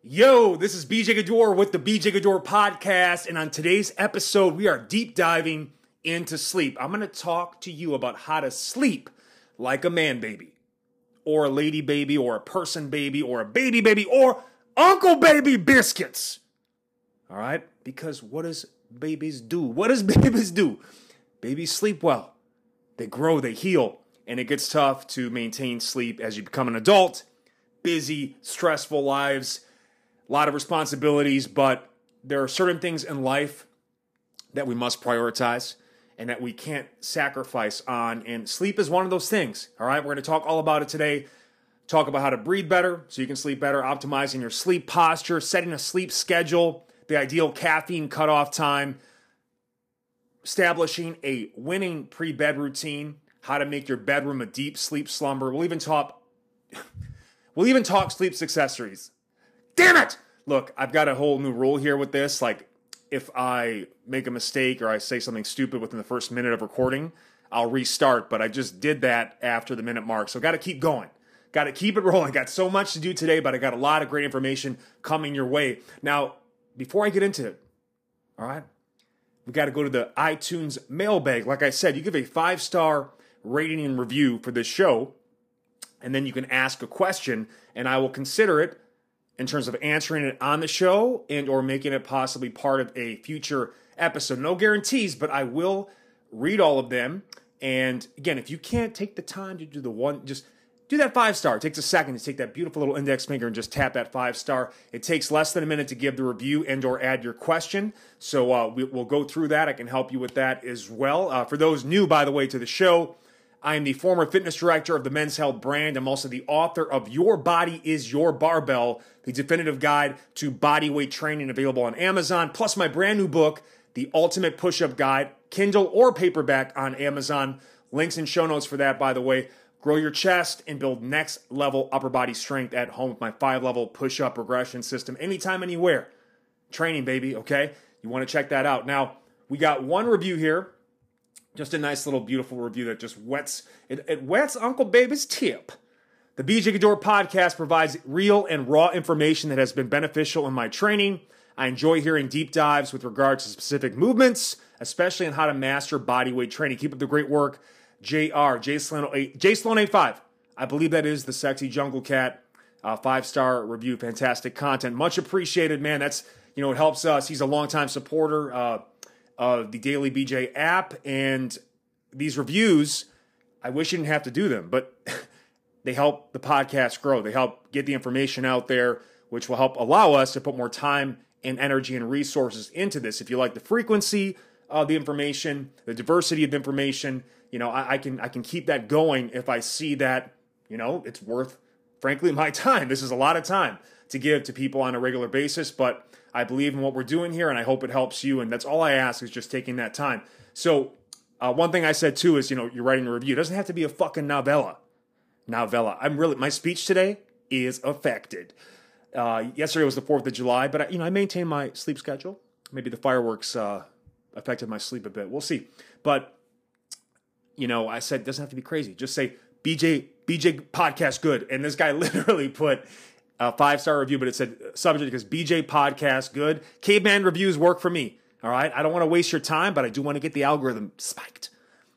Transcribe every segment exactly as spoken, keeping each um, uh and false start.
Yo, this is B J Gaddour with the B J Gaddour podcast, and on today's episode, we are deep diving into sleep. I'm going to talk to you about how to sleep like a man baby, or a lady baby, or a person baby, or a baby baby, or Uncle Baby Biscuits. All right? Because what does babies do? What does babies do? Babies sleep well. They grow, they heal, and it gets tough to maintain sleep as you become an adult. Busy, stressful lives. A lot of responsibilities, but there are certain things in life that we must prioritize and that we can't sacrifice on, and sleep is one of those things, all right? We're going to talk all about it today, talk about how to breathe better so you can sleep better, optimizing your sleep posture, setting a sleep schedule, the ideal caffeine cutoff time, establishing a winning pre-bed routine, how to make your bedroom a deep sleep slumber. We'll even talk, we'll even talk sleep accessories. Damn it! Look, I've got a whole new rule here with this. Like, if I make a mistake or I say something stupid within the first minute of recording, I'll restart. But I just did that after the minute mark. So got to keep going. Got to keep it rolling. Got so much to do today, but I got a lot of great information coming your way. Now, before I get into it, all right, we got to go to the iTunes mailbag. Like I said, you give a five-star rating and review for this show, and then you can ask a question, and I will consider it in terms of answering it on the show and or making it possibly part of a future episode. No guarantees, but I will read all of them. And again, if you can't take the time to do the one, just do that five star. It takes a second to take that beautiful little index finger and just tap that five star. It takes less than a minute to give the review and or add your question. So uh, we, we'll go through that. I can help you with that as well. Uh, for those new, by the way, to the show, I am the former fitness director of the Men's Health brand. I'm also the author of Your Body is Your Barbell, the definitive guide to body weight training, available on Amazon, plus my brand new book, The Ultimate Push-Up Guide, Kindle or paperback on Amazon. Links and show notes for that, by the way. Grow your chest and build next level upper body strength at home with my five level push-up progression system. Anytime, anywhere. Training, baby, okay? You want to check that out. Now, we got one review here. Just a nice little beautiful review that just wets, it, it wets Uncle Baby's tip. The B J Gaddour podcast provides real and raw information that has been beneficial in my training. I enjoy hearing deep dives with regards to specific movements, especially on how to master body weight training. Keep up the great work. J R, J Sloan eighty-five. I believe that is the sexy jungle cat. Uh, five-star review, fantastic content. Much appreciated, man. That's, you know, it helps us. He's a longtime supporter uh, of the Daily B J app, and these reviews, I wish you didn't have to do them, but they help the podcast grow. They help get the information out there, which will help allow us to put more time and energy and resources into this. If you like the frequency of the information, the diversity of information, you know, I, I can I can keep that going if I see that, you know, it's worth, frankly, my time. This is a lot of time to give to people on a regular basis, but I believe in what we're doing here, and I hope it helps you, and that's all I ask is just taking that time. So uh, one thing I said, too, is, you know, you're writing a review. It doesn't have to be a fucking novella. Novella. I'm really, my speech today is affected. Uh, yesterday was the fourth of July, but, I, you know, I maintain my sleep schedule. Maybe the fireworks uh, affected my sleep a bit. We'll see. But, you know, I said it doesn't have to be crazy. Just say, B J, B J podcast good. And this guy literally put a five-star review, but it said subject because B J podcast good. Caveman reviews work for me. All right. I don't want to waste your time, but I do want to get the algorithm spiked.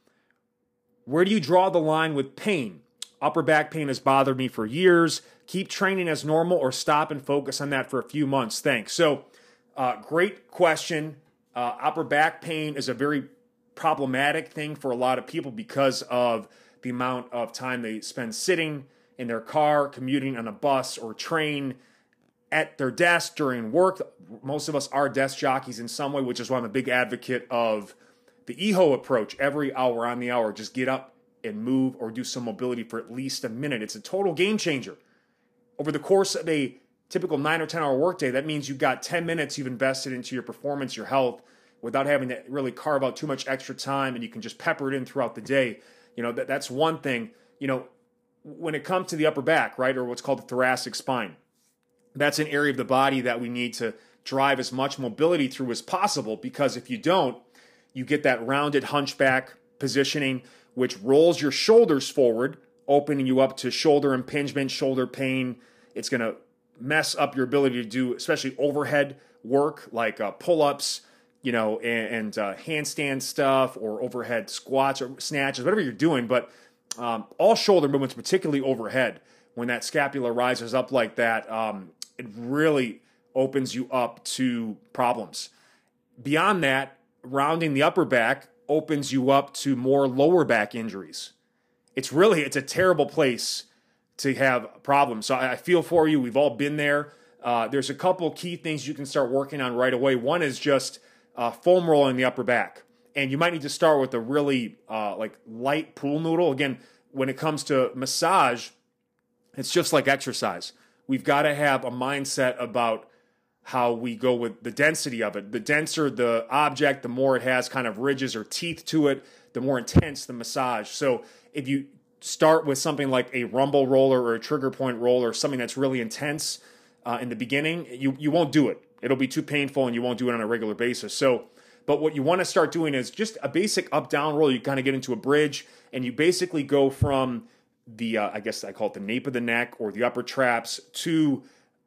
Where do you draw the line with pain? Upper back pain has bothered me for years. Keep training as normal or stop and focus on that for a few months. Thanks. So, uh, great question. Uh, upper back pain is a very problematic thing for a lot of people because of the amount of time they spend sitting in their car, commuting on a bus or train, at their desk during work. Most of us are desk jockeys in some way, which is why I'm a big advocate of the E H O approach. Every hour on the hour, just get up and move or do some mobility for at least a minute. It's a total game changer. Over the course of a typical nine or ten hour workday, that means you've got ten minutes you've invested into your performance, your health, without having to really carve out too much extra time, and you can just pepper it in throughout the day. You know, that, that's one thing. You know, when it comes to the upper back, right, or what's called the thoracic spine, that's an area of the body that we need to drive as much mobility through as possible, because if you don't, you get that rounded hunchback positioning, which rolls your shoulders forward, opening you up to shoulder impingement, shoulder pain. It's going to mess up your ability to do, especially overhead work like uh, pull-ups, you know, and, and uh, handstand stuff or overhead squats or snatches, whatever you're doing. But um, all shoulder movements, particularly overhead, when that scapula rises up like that, um, it really opens you up to problems. Beyond that, rounding the upper back opens you up to more lower back injuries. It's really, it's a terrible place to have problems. So I, I feel for you. We've all been there. Uh, there's a couple key things you can start working on right away. One is just uh, foam rolling the upper back. And you might need to start with a really uh, like light pool noodle. Again, when it comes to massage, it's just like exercise. We've got to have a mindset about how we go with the density of it. The denser the object, the more it has kind of ridges or teeth to it, the more intense the massage. So if you start with something like a rumble roller or a trigger point roller, something that's really intense uh, in the beginning, you, you won't do it. It'll be too painful and you won't do it on a regular basis. So, but what you want to start doing is just a basic up-down roll. You kind of get into a bridge and you basically go from the, uh, I guess I call it the nape of the neck or the upper traps to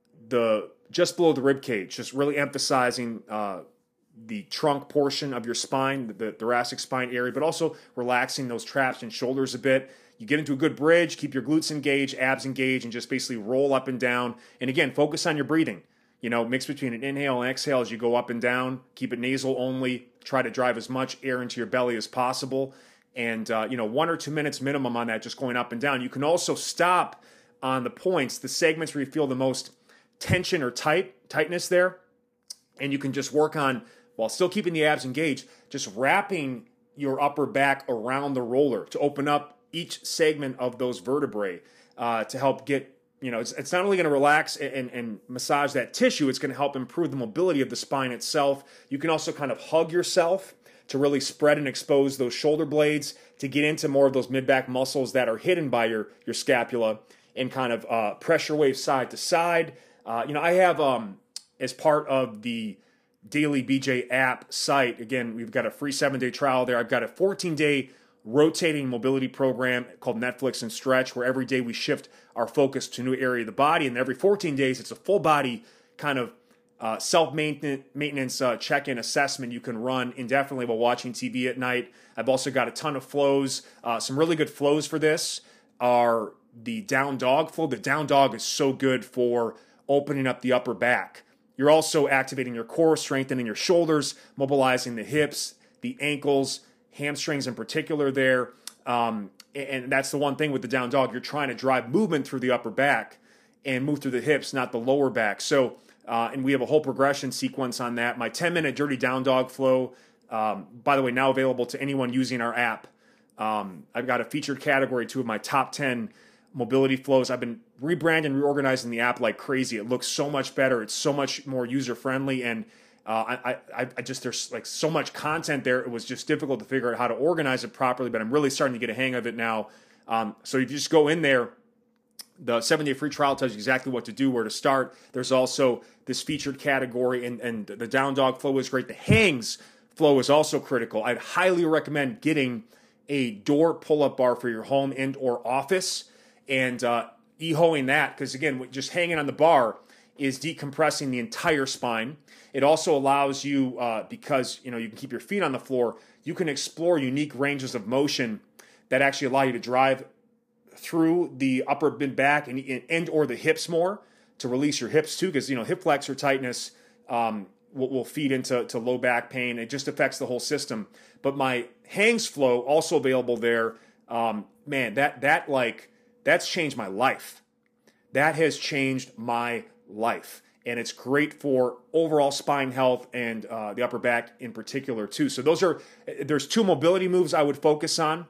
the just below the rib cage, just really emphasizing uh, the trunk portion of your spine, the, the thoracic spine area, but also relaxing those traps and shoulders a bit. You get into a good bridge, keep your glutes engaged, abs engaged, and just basically roll up and down. And again, focus on your breathing. You know, mix between an inhale and exhale as you go up and down. Keep it nasal only. Try to drive as much air into your belly as possible. And, uh, you know, one or two minutes minimum on that, just going up and down. You can also stop on the points, the segments where you feel the most tension or tight tightness there, and you can just work on, while still keeping the abs engaged, just wrapping your upper back around the roller to open up each segment of those vertebrae uh, to help get, you know, it's, it's not only going to relax and, and massage that tissue, it's going to help improve the mobility of the spine itself. You can also kind of hug yourself to really spread and expose those shoulder blades to get into more of those mid-back muscles that are hidden by your, your scapula and kind of uh, pressure wave side to side. Uh, you know, I have, um, as part of the Daily B J app site, again, we've got a free seven-day trial there. I've got a fourteen-day rotating mobility program called Netflix and Stretch, where every day we shift our focus to a new area of the body. And every fourteen days, it's a full-body kind of uh, self-maintenance uh, check-in assessment you can run indefinitely while watching T V at night. I've also got a ton of flows. Uh, some really good flows for this are the down dog flow. The down dog is so good for opening up the upper back. You're also activating your core, strengthening your shoulders, mobilizing the hips, the ankles, hamstrings in particular there. Um, and that's the one thing with the down dog. You're trying to drive movement through the upper back and move through the hips, not the lower back. So, uh, and we have a whole progression sequence on that. My ten-minute dirty down dog flow, um, by the way, now available to anyone using our app. Um, I've got a featured category, two of my top ten mobility flows. I've been rebranding and reorganizing the app like crazy. It looks so much better. It's so much more user-friendly. And uh, I, I, I just, there's like so much content there. It was just difficult to figure out how to organize it properly, but I'm really starting to get a hang of it now. Um, so if you just go in there, the seven-day free trial tells you exactly what to do, where to start. There's also this featured category, and, and the down dog flow is great. The hangs flow is also critical. I'd highly recommend getting a door pull-up bar for your home and or office, and uh, e-hoing that, because again, just hanging on the bar is decompressing the entire spine. It also allows you, uh, because you know you can keep your feet on the floor, you can explore unique ranges of motion that actually allow you to drive through the upper mid back and, and or the hips more to release your hips too, because you know hip flexor tightness um, will, will feed into to low back pain. It just affects the whole system. But my hangs flow also available there. Um, man, that that like. That's changed my life. That has changed my life. And it's great for overall spine health and uh, the upper back in particular too. So those are, there's two mobility moves I would focus on.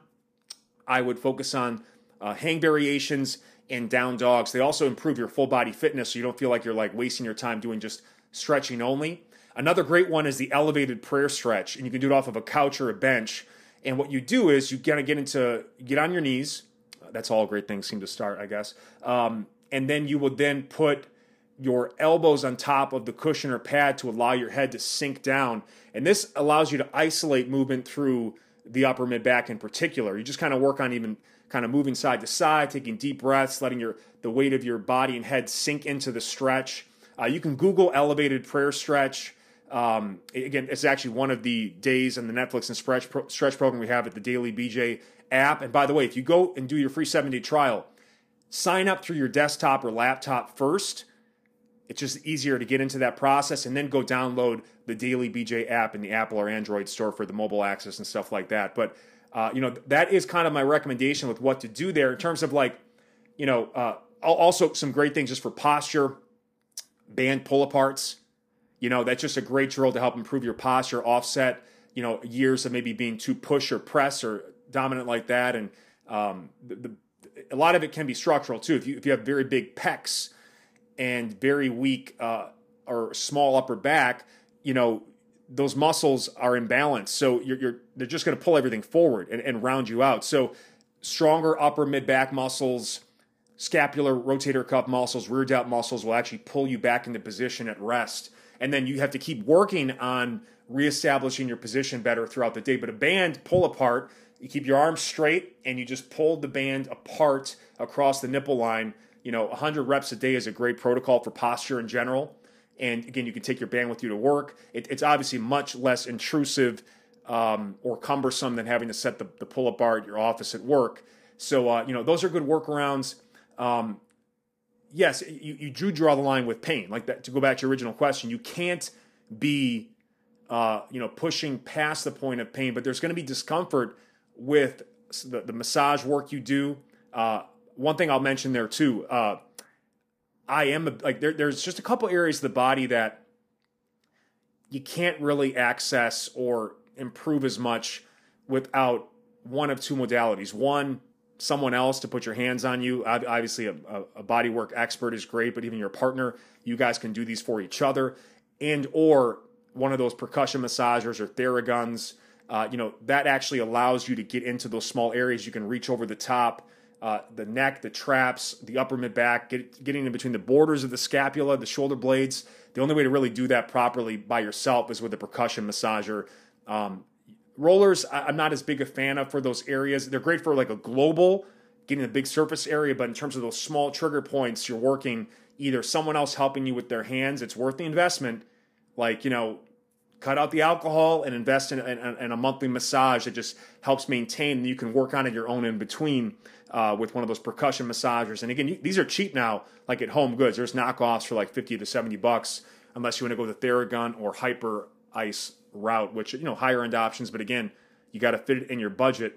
I would focus on uh, hang variations and down dogs. They also improve your full body fitness so you don't feel like you're like wasting your time doing just stretching only. Another great one is the elevated prayer stretch. And you can do it off of a couch or a bench. And what you do is you kind of get into, get on your knees. That's all great things seem to start, I guess. Um, and then you would then put your elbows on top of the cushion or pad to allow your head to sink down. And this allows you to isolate movement through the upper mid back in particular. You just kind of work on even kind of moving side to side, taking deep breaths, letting your the weight of your body and head sink into the stretch. Uh, you can Google elevated prayer stretch. Um, again, it's actually one of the days in the Netflix and stretch, pro, stretch program we have at the Daily B J app. And by the way, if you go and do your free seven-day trial, sign up through your desktop or laptop first. It's just easier to get into that process, and then go download the Daily B J app in the Apple or Android store for the mobile access and stuff like that. But, uh, you know, that is kind of my recommendation with what to do there in terms of like, you know, uh, also some great things just for posture, band pull-aparts. You know, that's just a great drill to help improve your posture, offset, you know, years of maybe being too push or press or dominant like that. And um, the, the, a lot of it can be structural too. If you, if you have very big pecs and very weak uh, or small upper back, you know, those muscles are imbalanced. So you're, you're they're just going to pull everything forward and, and round you out. So stronger upper mid-back muscles, scapular rotator cuff muscles, rear delt muscles will actually pull you back into position at rest. And then you have to keep working on reestablishing your position better throughout the day. But a band pull apart, you keep your arms straight and you just pull the band apart across the nipple line. You know, one hundred reps a day is a great protocol for posture in general. And again, you can take your band with you to work. It, it's obviously much less intrusive um, or cumbersome than having to set the, the pull apart at your office at work. So, uh, you know, those are good workarounds. Um, yes, you, you do draw the line with pain. Like that, to go back to your original question, you can't be, uh, you know, pushing past the point of pain, but there's going to be discomfort with the, the massage work you do. Uh, one thing I'll mention there too, uh, I am a, like, there, there's just a couple areas of the body that you can't really access or improve as much without one of two modalities. One, someone else to put your hands on you. Obviously, a, a body work expert is great, but even your partner, you guys can do these for each other. And or one of those percussion massagers or Theraguns, uh, you know, that actually allows you to get into those small areas. You can reach over the top, uh, the neck, the traps, the upper mid back, get, getting in between the borders of the scapula, the shoulder blades. The only way to really do that properly by yourself is with a percussion massager. Um, Rollers, I'm not as big a fan of for those areas. They're great for like a global, getting a big surface area, but in terms of those small trigger points, you're working either someone else helping you with their hands, it's worth the investment. Like, you know, cut out the alcohol and invest in, in, in a monthly massage that just helps maintain, and you can work on it your own in between uh, with one of those percussion massagers. And again, you, these are cheap now, like at Home Goods. There's knockoffs for like fifty to seventy bucks, unless you want to go with the Theragun or Hyper Ice route, which, you know, higher end options, but again, you got to fit it in your budget.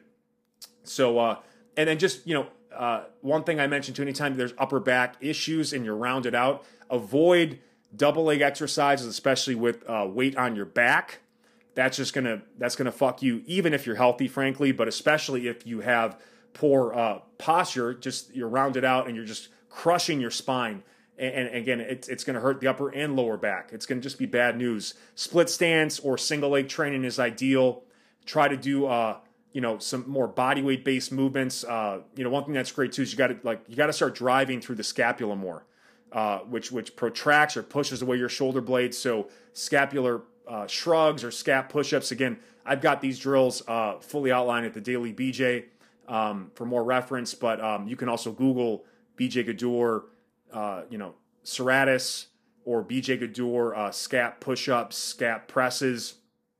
So, uh, and then just, you know, uh, one thing I mentioned too, anytime there's upper back issues and you're rounded out, avoid double leg exercises, especially with uh, weight on your back. That's just gonna that's gonna fuck you, even if you're healthy, frankly, but especially if you have poor uh, posture. Just you're rounded out and you're just crushing your spine. And again, it's, it's going to hurt the upper and lower back. It's going to just be bad news. Split stance or single leg training is ideal. Try to do, uh, you know, some more body weight based movements. Uh, you know, one thing that's great too is you got to like you got to start driving through the scapula more, uh, which which protracts or pushes away your shoulder blades. So scapular uh, shrugs or scap push-ups. Again, I've got these drills uh, fully outlined at the Daily B J um, for more reference, but um, you can also Google B J Gaddour. Uh, you know, serratus or B J Gaddour uh, scap push-ups, scap presses,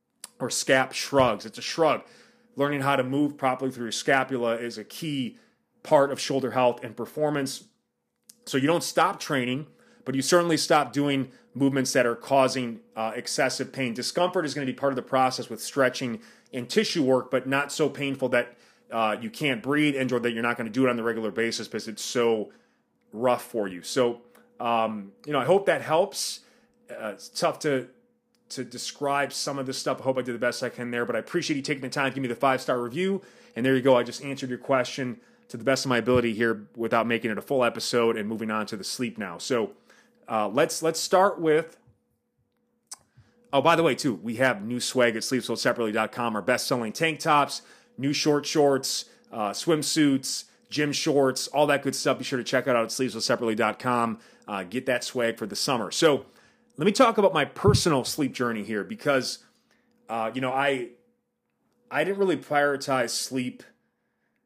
or scap shrugs. It's a shrug. Learning how to move properly through your scapula is a key part of shoulder health and performance. So you don't stop training, but you certainly stop doing movements that are causing uh, excessive pain. Discomfort is going to be part of the process with stretching and tissue work, but not so painful that uh, you can't breathe and or that you're not going to do it on the regular basis because it's so rough for you. So, um, you know, I hope that helps. Uh, it's tough to to describe some of this stuff. I hope I did the best I can there, but I appreciate you taking the time to give me the five-star review. And there you go. I just answered your question to the best of my ability here without making it a full episode and moving on to the sleep now. So uh, let's let's start with, oh, by the way, too, we have new swag at sleep sold separately dot com, our best-selling tank tops, new short shorts, uh, swimsuits, gym shorts, all that good stuff. Be sure to check it out at sleep sold separately dot com. Uh, get that swag for the summer. So let me talk about my personal sleep journey here because, uh, you know, I I didn't really prioritize sleep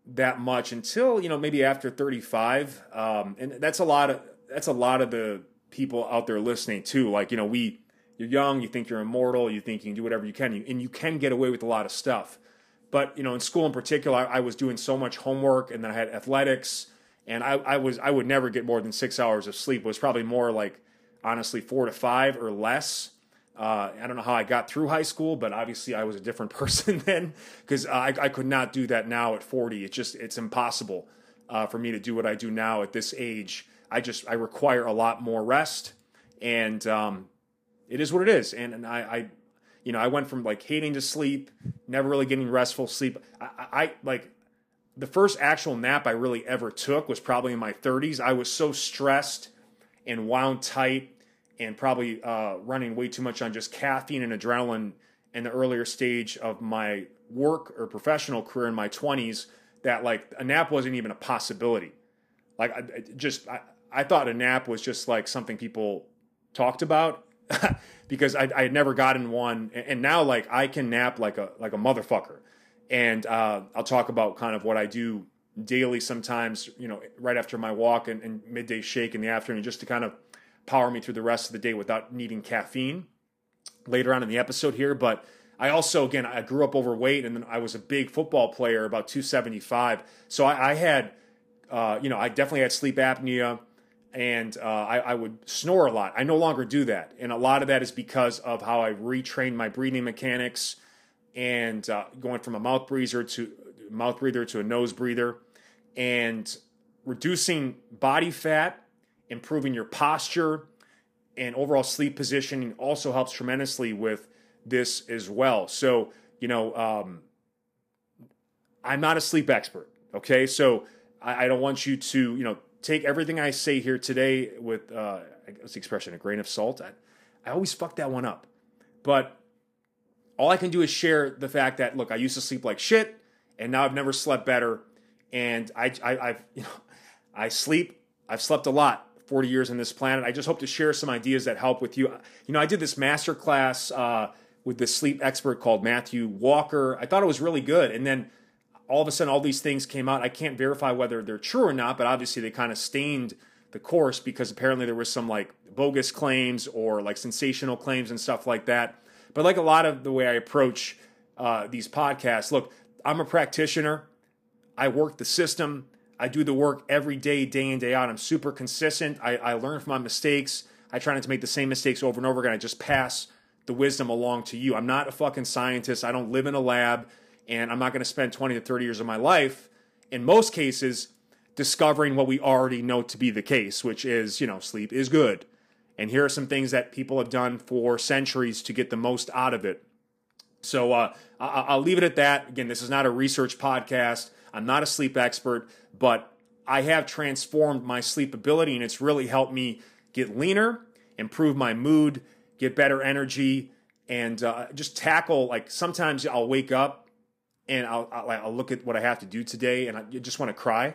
that much until, you know, maybe after thirty-five. Um, and that's a lot of, that's a lot of the people out there listening too. Like, you know, we, you're young, you think you're immortal, you think you can do whatever you can, and you can get away with a lot of stuff. But, you know, in school in particular, I, I was doing so much homework, and then I had athletics, and I, I was, I would never get more than six hours of sleep. It was probably more like, honestly, four to five or less. Uh, I don't know how I got through high school, but obviously I was a different person then, because I, I could not do that now at forty. It's just, it's impossible uh, for me to do what I do now at this age. I just, I require a lot more rest, and um, it is what it is. And, and I, I, you know, I went from like hating to sleep, never really getting restful sleep. I, I like the first actual nap I really ever took was probably in my thirties. I was so stressed and wound tight, and probably uh, running way too much on just caffeine and adrenaline in the earlier stage of my work or professional career in my twenties, that like a nap wasn't even a possibility. Like I, I just, I, I thought a nap was just like something people talked about because I, I had never gotten one. And now like I can nap like a, like a motherfucker. And uh, I'll talk about kind of what I do daily sometimes, you know, right after my walk and, and midday shake in the afternoon, just to kind of power me through the rest of the day without needing caffeine later on in the episode here. But I also, again, I grew up overweight, and then I was a big football player, about two seventy-five. So I, I had, uh, you know, I definitely had sleep apnea, and uh, I, I would snore a lot. I no longer do that. And a lot of that is because of how I retrained my breathing mechanics, and uh, going from a mouth breather to mouth breather to a nose breather, and reducing body fat, improving your posture, and overall sleep positioning also helps tremendously with this as well. So, you know, um, I'm not a sleep expert, okay? So I, I don't want you to, you know, take everything I say here today with, uh, what's the expression, a grain of salt. I, I always fuck that one up. But all I can do is share the fact that, look, I used to sleep like shit, and now I've never slept better. And I, I, I've, you know, I sleep, I've slept a lot. forty years on this planet. I just hope to share some ideas that help with you. You know, I did this master class uh, with this sleep expert called Matthew Walker. I thought it was really good. And then all of a sudden, all these things came out. I can't verify whether they're true or not, but obviously they kind of stained the course, because apparently there was some like bogus claims or like sensational claims and stuff like that. But like a lot of the way I approach uh, these podcasts, look, I'm a practitioner. I work the system. I do the work every day, day in, day out. I'm super consistent. I, I learn from my mistakes. I try not to make the same mistakes over and over again. I just pass the wisdom along to you. I'm not a fucking scientist. I don't live in a lab, and I'm not going to spend twenty to thirty years of my life, in most cases, discovering what we already know to be the case, which is, you know, sleep is good. And here are some things that people have done for centuries to get the most out of it. So uh, I- I'll leave it at that. Again, this is not a research podcast. I'm not a sleep expert, but I have transformed my sleep ability, and it's really helped me get leaner, improve my mood, get better energy, and uh, just tackle, like sometimes I'll wake up and I'll, I'll, I'll look at what I have to do today, and I just want to cry.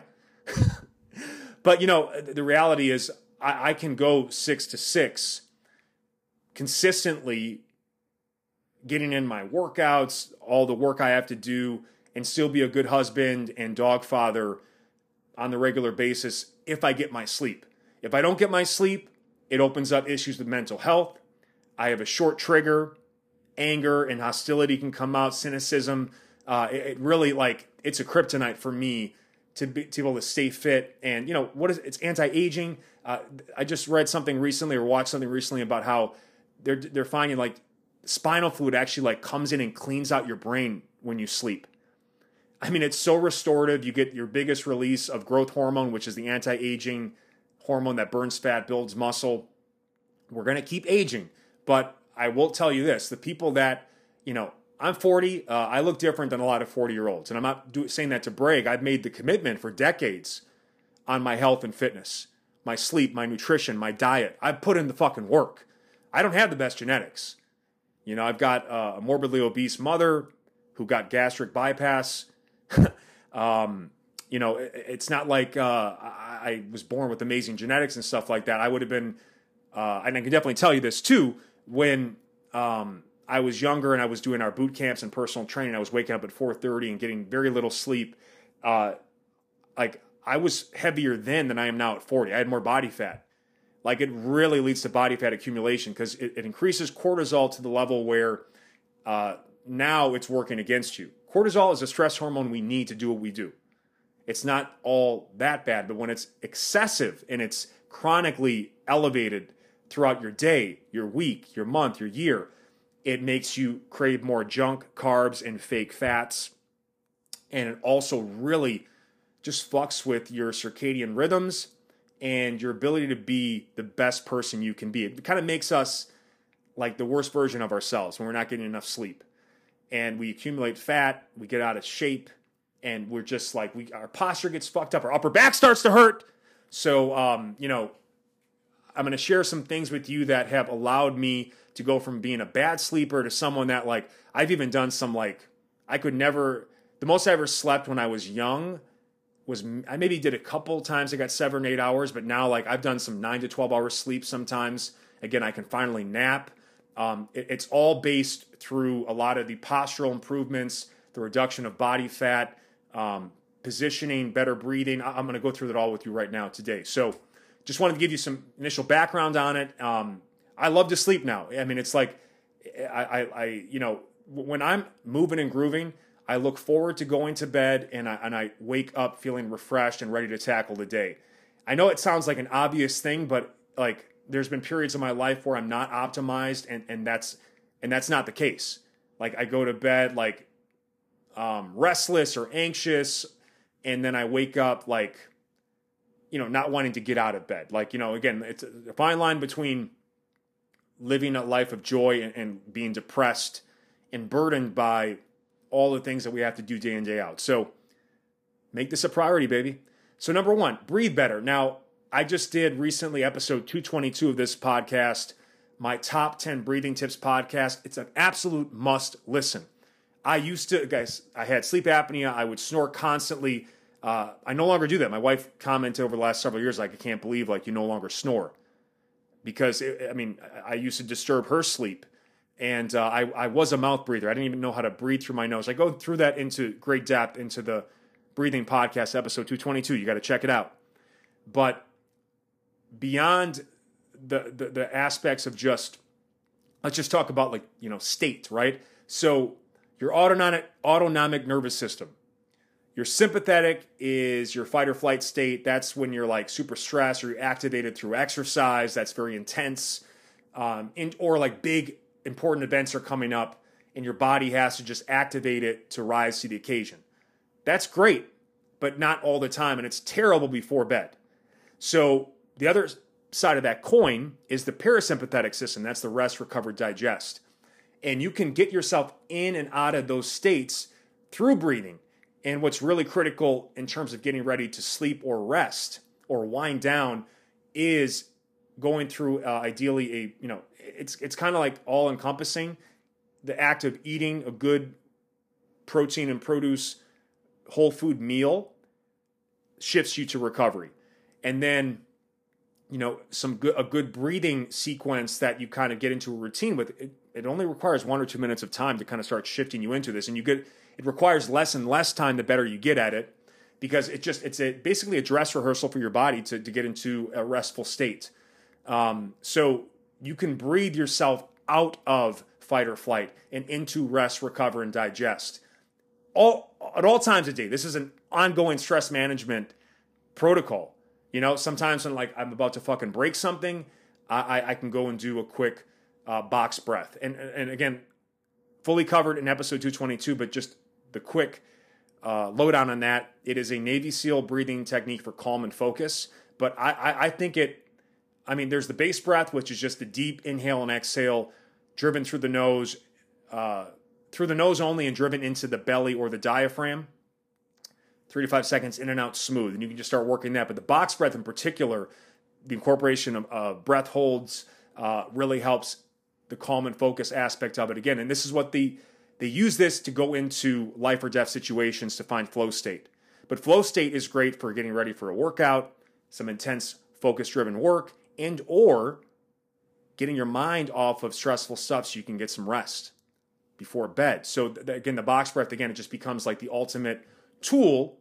But, you know, the reality is I, I can go six to six consistently, getting in my workouts, all the work I have to do, and still be a good husband and dog father on the regular basis if I get my sleep. If I don't get my sleep, it opens up issues with mental health. I have a short trigger. Anger and hostility can come out, cynicism. Uh, it, it really, like, it's a kryptonite for me to be, to be able to stay fit. And, you know, what is it's anti-aging. Uh, I just read something recently or watched something recently about how they're they're finding, like, spinal fluid actually, like, comes in and cleans out your brain when you sleep. I mean, it's so restorative. You get your biggest release of growth hormone, which is the anti-aging hormone that burns fat, builds muscle. We're going to keep aging. But I will tell you this, the people that, you know, I'm forty. Uh, I look different than a lot of forty-year-olds. And I'm not do, saying that to brag. I've made the commitment for decades on my health and fitness, my sleep, my nutrition, my diet. I've put in the fucking work. I don't have the best genetics. You know, I've got uh, a morbidly obese mother who got gastric bypass. um, you know, it, it's not like uh, I, I was born with amazing genetics and stuff like that. I would have been, uh, and I can definitely tell you this too, when um, I was younger and I was doing our boot camps and personal training, I was waking up at four thirty and getting very little sleep. uh, like I was heavier then than I am now at forty. I had more body fat. Like it really leads to body fat accumulation because it, it increases cortisol to the level where uh, now it's working against you. Cortisol is a stress hormone we need to do what we do. It's not all that bad, but when it's excessive and it's chronically elevated throughout your day, your week, your month, your year, it makes you crave more junk, carbs, and fake fats. And it also really just fucks with your circadian rhythms and your ability to be the best person you can be. It kind of makes us like the worst version of ourselves when we're not getting enough sleep. And we accumulate fat, we get out of shape, and we're just like, we our posture gets fucked up, our upper back starts to hurt. So, um, you know, I'm going to share some things with you that have allowed me to go from being a bad sleeper to someone that, like, I've even done some, like, I could never, the most I ever slept when I was young was, I maybe did a couple times, I got seven or eight hours, but now, like, I've done some nine to twelve hours sleep sometimes. Again, I can finally nap. Um, it, it's all based through a lot of the postural improvements, the reduction of body fat, um, positioning, better breathing. I, I'm going to go through that all with you right now today. So just wanted to give you some initial background on it. Um, I love to sleep now. I mean, it's like, I, I, I, you know, when I'm moving and grooving, I look forward to going to bed and I, and I wake up feeling refreshed and ready to tackle the day. I know it sounds like an obvious thing, but like there's been periods of my life where I'm not optimized and, and that's, and that's not the case. Like I go to bed like um, restless or anxious, and then I wake up like, you know, not wanting to get out of bed. Like, you know, again, it's a fine line between living a life of joy and, and being depressed and burdened by all the things that we have to do day in, day out. So make this a priority, baby. So number one, breathe better. Now, I just did recently episode two twenty-two of this podcast, my top ten breathing tips podcast. It's an absolute must listen. I used to, guys, I had sleep apnea. I would snore constantly. Uh, I no longer do that. My wife commented over the last several years, like, I can't believe like you no longer snore. Because, it, I mean, I used to disturb her sleep. And uh, I, I was a mouth breather. I didn't even know how to breathe through my nose. I go through that into great depth into the breathing podcast, episode two twenty-two. You got to check it out. But beyond the, the the aspects of just, let's just talk about like, you know, state, right? So your autonomic, autonomic nervous system. Your sympathetic is your fight or flight state. That's when you're like super stressed or you're activated through exercise. That's very intense. Um, and, or like big important events are coming up and your body has to just activate it to rise to the occasion. That's great, but not all the time. And it's terrible before bed. So the other side of that coin is the parasympathetic system. That's the rest, recover, digest. And you can get yourself in and out of those states through breathing. And what's really critical in terms of getting ready to sleep or rest or wind down is going through uh, ideally a, you know, it's it's kind of like all encompassing. The act of eating a good protein and produce whole food meal shifts you to recovery. And then, you know, some good, a good breathing sequence that you kind of get into a routine with. It, it only requires one or two minutes of time to kind of start shifting you into this. And you get, it requires less and less time the better you get at it, because it just, it's a basically a dress rehearsal for your body to, to get into a restful state. Um, so you can breathe yourself out of fight or flight and into rest, recover, and digest. All at all times of day. This is an ongoing stress management protocol. You know, sometimes when like I'm about to fucking break something, I, I, I can go and do a quick uh, box breath. And and again, fully covered in episode two twenty-two, but just the quick uh, lowdown on that. It is a Navy SEAL breathing technique for calm and focus. But I, I, I think it, I mean, there's the base breath, which is just the deep inhale and exhale, driven through the nose, uh, through the nose only and driven into the belly or the diaphragm. Three to five seconds in and out smooth. And you can just start working that. But the box breath in particular, the incorporation of uh, breath holds uh, really helps the calm and focus aspect of it again. And this is what the, they use this to go into life or death situations to find flow state. But flow state is great for getting ready for a workout, some intense focus-driven work, and or getting your mind off of stressful stuff so you can get some rest before bed. So th- again, the box breath, again, it just becomes like the ultimate tool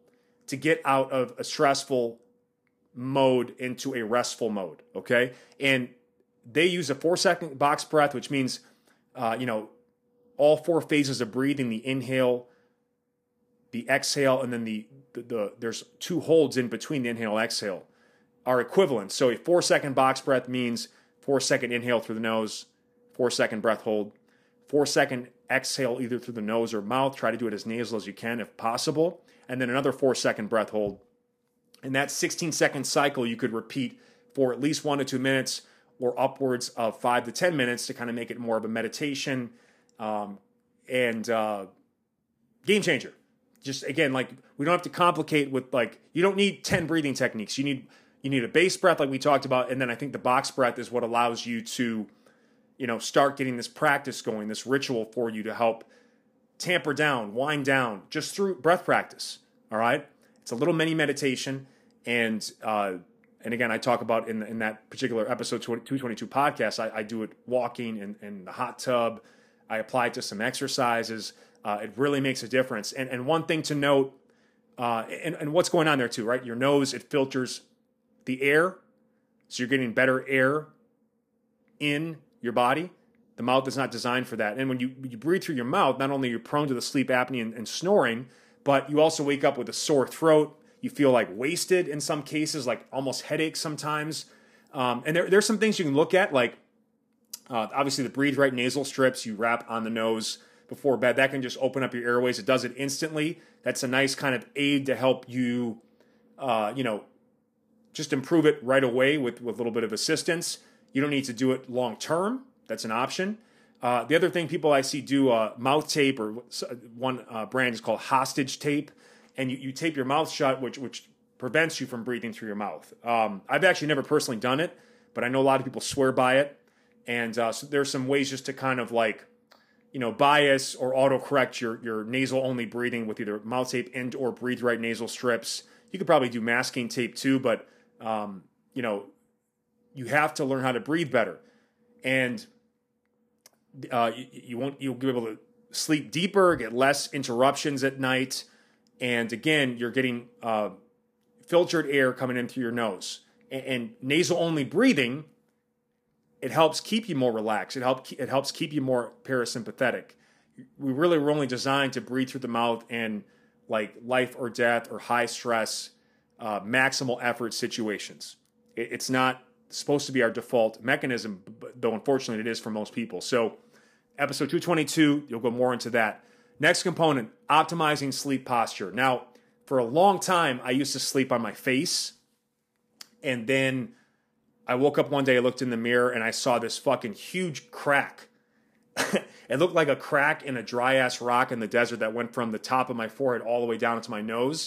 to get out of a stressful mode into a restful mode, okay? And they use a four-second box breath, which means, uh, you know, all four phases of breathing, the inhale, the exhale, and then the, the, the there's two holds in between the inhale and exhale, are equivalent. So a four-second box breath means four-second inhale through the nose, four-second breath hold, four-second exhale either through the nose or mouth. Try to do it as nasal as you can if possible. And then another four-second breath hold. And that sixteen-second cycle you could repeat for at least one to two minutes or upwards of five to ten minutes to kind of make it more of a meditation um, and uh, game changer. Just, again, like, we don't have to complicate with, like, you don't need ten breathing techniques. You need you need a base breath like we talked about, and then I think the box breath is what allows you to, you know, start getting this practice going, this ritual for you to help tamper down, wind down, just through breath practice, all right? It's a little mini meditation, and uh, and again, I talk about in in that particular episode two twenty-two podcast, I, I do it walking in, in the hot tub. I apply it to some exercises. Uh, it really makes a difference. And and one thing to note, uh, and, and what's going on there too, right? Your nose, it filters the air, so you're getting better air in your body. The mouth is not designed for that. And when you, you breathe through your mouth, not only are you prone to the sleep apnea and, and snoring, but you also wake up with a sore throat. You feel like wasted in some cases, like almost headaches sometimes. Um, and there, there's some things you can look at, like uh, obviously the Breathe Right nasal strips you wrap on the nose before bed. That can just open up your airways. It does it instantly. That's a nice kind of aid to help you, uh, you know, just improve it right away with, with a little bit of assistance. You don't need to do it long term. That's an option. Uh, the other thing people I see do uh, mouth tape, or one uh, brand is called hostage tape, and you, you tape your mouth shut, which which prevents you from breathing through your mouth. Um, I've actually never personally done it, but I know a lot of people swear by it. And uh, so there's some ways just to kind of like, you know, bias or autocorrect your your nasal only breathing with either mouth tape and or Breathe Right nasal strips. You could probably do masking tape too, but um, you know, you have to learn how to breathe better, and uh, you, you won't you'll be able to sleep deeper, get less interruptions at night, and again, you're getting uh, filtered air coming in through your nose. And, and nasal only breathing, it helps keep you more relaxed. It help it helps keep you more parasympathetic. We really were only designed to breathe through the mouth in like life or death or high stress, uh, maximal effort situations. It, it's not supposed to be our default mechanism, though unfortunately it is for most people. So episode two twenty-two, you'll go more into that. Next component, optimizing sleep posture. Now, for a long time, I used to sleep on my face, and then I woke up one day, I looked in the mirror, and I saw this fucking huge crack. It looked like a crack in a dry-ass rock in the desert that went from the top of my forehead all the way down to my nose.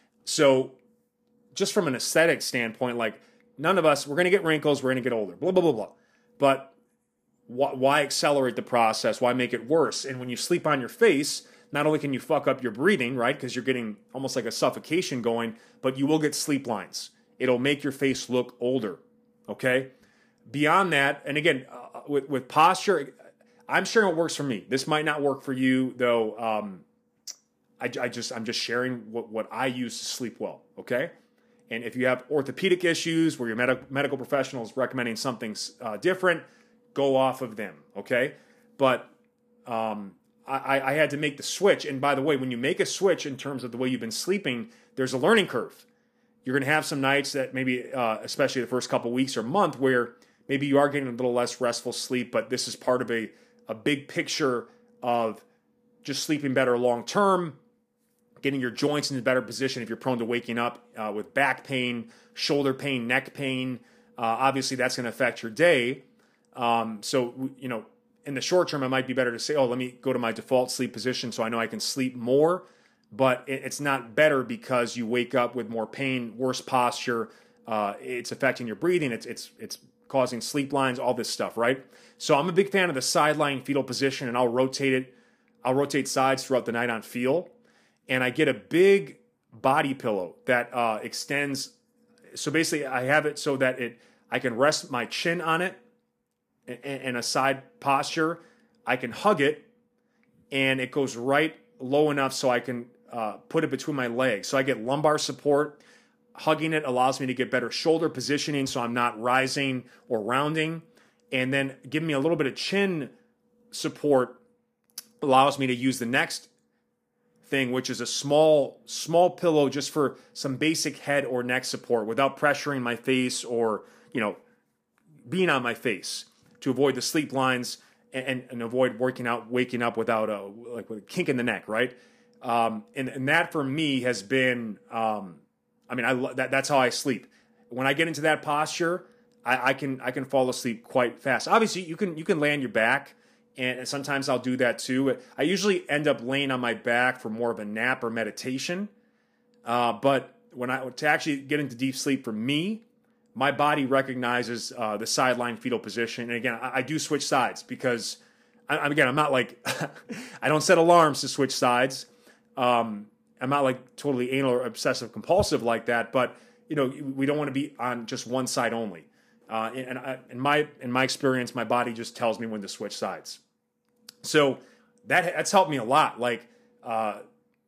So just from an aesthetic standpoint, like, none of us, we're going to get wrinkles, we're going to get older, blah, blah, blah, blah. But wh- why accelerate the process? Why make it worse? And when you sleep on your face, not only can you fuck up your breathing, right, because you're getting almost like a suffocation going, but you will get sleep lines. It'll make your face look older, okay? Beyond that, and again, uh, with, with posture, I'm sharing what works for me. This might not work for you, though. Um, I, I just, I'm just sharing what, what I use to sleep well, okay? And if you have orthopedic issues where your med- medical professional is recommending something uh, different, go off of them, okay? But um, I, I had to make the switch. And by the way, when you make a switch in terms of the way you've been sleeping, there's a learning curve. You're going to have some nights that maybe, uh, especially the first couple weeks or month, where maybe you are getting a little less restful sleep, but this is part of a, a big picture of just sleeping better long term, getting your joints in a better position if you're prone to waking up uh, with back pain, shoulder pain, neck pain. Uh, obviously, that's going to affect your day. Um, so, you know, in the short term, it might be better to say, oh, let me go to my default sleep position so I know I can sleep more. But it, it's not better because you wake up with more pain, worse posture. Uh, it's affecting your breathing. It's it's it's causing sleep lines, all this stuff, right? So I'm a big fan of the side lying fetal position, and I'll rotate it. I'll rotate sides throughout the night on feel. And I get a big body pillow that uh, extends. So basically, I have it so that it I can rest my chin on it in a side posture. I can hug it, and it goes right low enough so I can uh, put it between my legs. So I get lumbar support. Hugging it allows me to get better shoulder positioning so I'm not rising or rounding. And then giving me a little bit of chin support allows me to use the next thing, which is a small, small pillow just for some basic head or neck support without pressuring my face or, you know, being on my face to avoid the sleep lines and, and avoid working out, waking up without a, like with a kink in the neck, right? Um, and, and that for me has been, um, I mean, I that that's how I sleep. When I get into that posture, I, I can I can fall asleep quite fast. Obviously, you can you can lay on your back, and sometimes I'll do that too. I usually end up laying on my back for more of a nap or meditation. Uh, but when I to actually get into deep sleep for me, my body recognizes uh, the sideline fetal position. And again, I, I do switch sides because, I, again, I'm not like I don't set alarms to switch sides. Um, I'm not like totally anal or obsessive compulsive like that, but you know, we don't want to be on just one side only. Uh, and I, in my in my experience, my body just tells me when to switch sides. So that that's helped me a lot. Like uh,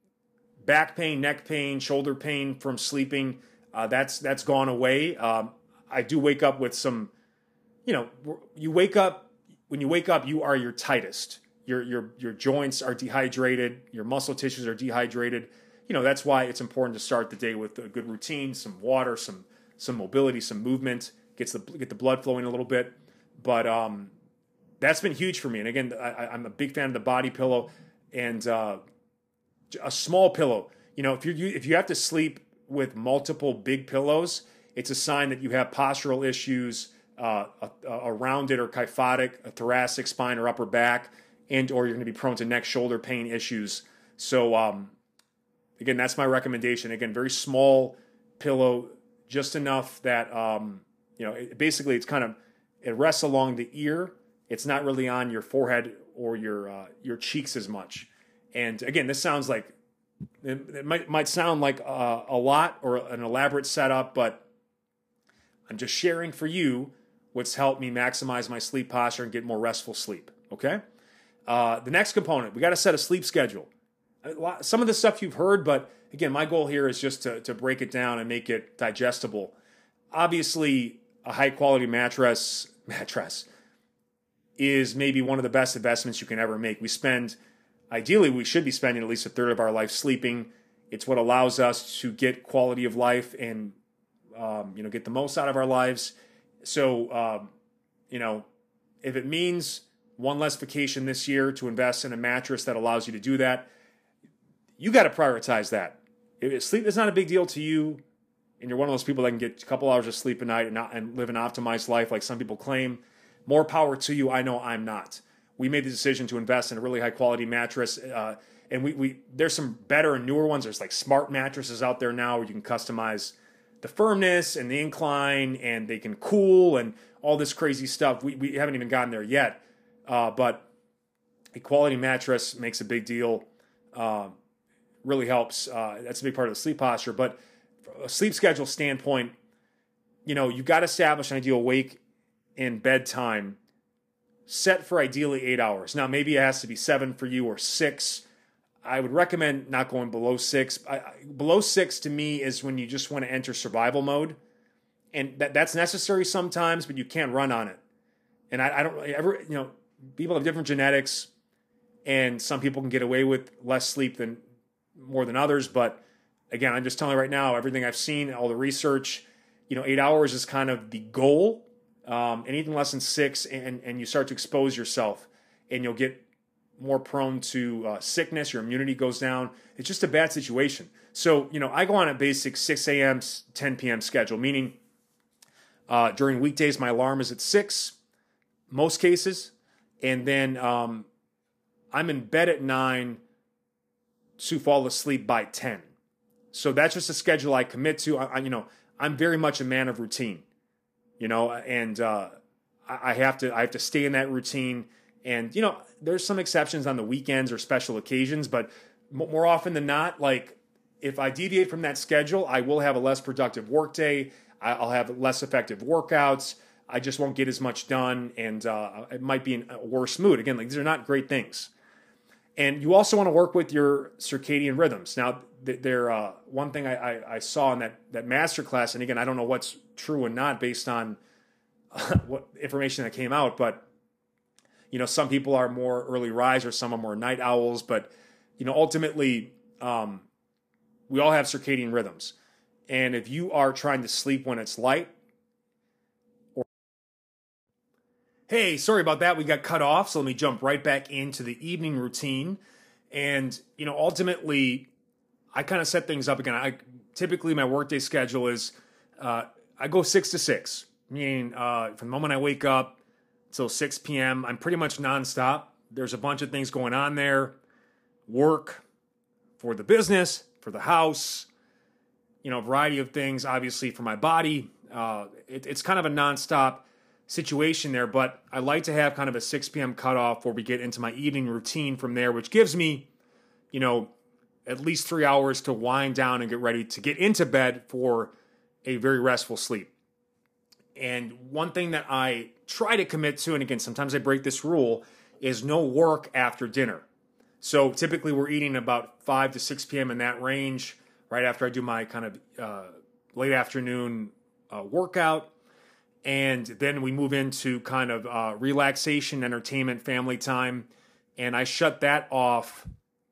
back pain, neck pain, shoulder pain from sleeping, uh, that's that's gone away. Um, I do wake up with some, you know, you wake up when you wake up, you are your tightest. Your your your joints are dehydrated. Your muscle tissues are dehydrated. You know, that's why it's important to start the day with a good routine, some water, some some mobility, some movement, gets the get the blood flowing a little bit. But um, that's been huge for me. And again, I, I'm a big fan of the body pillow and uh, a small pillow. You know, if you if you have to sleep with multiple big pillows, it's a sign that you have postural issues, uh, a, a rounded or kyphotic, a thoracic spine or upper back, and or you're going to be prone to neck shoulder pain issues. So um, again, that's my recommendation. Again, very small pillow, just enough that um, you know. It, basically, it's kind of it rests along the ear. It's not really on your forehead or your uh, your cheeks as much. And again, this sounds like it, it might might sound like uh, a lot or an elaborate setup, but I'm just sharing for you what's helped me maximize my sleep posture and get more restful sleep. Okay. Uh, the next component, we got to set a sleep schedule. A lot, some of the stuff you've heard, but again, my goal here is just to, to break it down and make it digestible. Obviously, a high quality mattress mattress is maybe one of the best investments you can ever make. We spend, ideally, we should be spending at least a third of our life sleeping. It's what allows us to get quality of life and um, you know get the most out of our lives. So um, you know, if it means one less vacation this year to invest in a mattress that allows you to do that, you got to prioritize that. If sleep is not a big deal to you, and you're one of those people that can get a couple hours of sleep a night and, not, and live an optimized life like some people claim, more power to you. I know I'm not. We made the decision to invest in a really high quality mattress, uh, and we, we there's some better and newer ones. There's like smart mattresses out there now where you can customize the firmness and the incline, and they can cool and all this crazy stuff. We we haven't even gotten there yet. Uh, but a quality mattress makes a big deal, uh, really helps. Uh, that's a big part of the sleep posture. But from a sleep schedule standpoint, you know, you've got to establish an ideal wake and bedtime set for ideally eight hours. Now, maybe it has to be seven for you or six. I would recommend not going below six. I, I, below six to me is when you just want to enter survival mode. And that, that's necessary sometimes, but you can't run on it. And I, I don't really ever, you know, people have different genetics, and some people can get away with less sleep than more than others. But again, I'm just telling you right now, everything I've seen, all the research, you know, eight hours is kind of the goal. Um, anything less than six, and and you start to expose yourself, and you'll get more prone to uh, sickness. Your immunity goes down. It's just a bad situation. So you know, I go on a basic six a.m., ten p.m. schedule, meaning uh, during weekdays my alarm is at six, most cases. And then um, I'm in bed at nine to fall asleep by ten. So that's just a schedule I commit to. I, I, you know, I'm very much a man of routine. You know, and uh, I, I have to I have to stay in that routine. And you know, there's some exceptions on the weekends or special occasions, but m- more often than not, like if I deviate from that schedule, I will have a less productive workday. I, I'll have less effective workouts. I just won't get as much done, and uh, it might be in a worse mood. Again, like these are not great things. And you also want to work with your circadian rhythms. Now, there uh, one thing I, I, I saw in that that masterclass, and again, I don't know what's true and not based on uh, what information that came out, but you know, some people are more early risers, some are more night owls, but you know, ultimately, um, we all have circadian rhythms, and if you are trying to sleep when it's light, or hey, sorry about that, we got cut off, so let me jump right back into the evening routine, and you know, ultimately, I kind of set things up again. I typically my workday schedule is uh, I go six to six, meaning uh, from the moment I wake up till six p.m. I'm pretty much nonstop. There's a bunch of things going on there, work for the business, for the house, you know, a variety of things. Obviously for my body, uh, it, it's kind of a nonstop situation there. But I like to have kind of a six p.m. cutoff where we get into my evening routine from there, which gives me, you know, at least three hours to wind down and get ready to get into bed for a very restful sleep. And one thing that I try to commit to, and again, sometimes I break this rule, is no work after dinner. So typically we're eating about five to six p.m. in that range, right after I do my kind of uh, late afternoon uh, workout. And then we move into kind of uh, relaxation, entertainment, family time. And I shut that off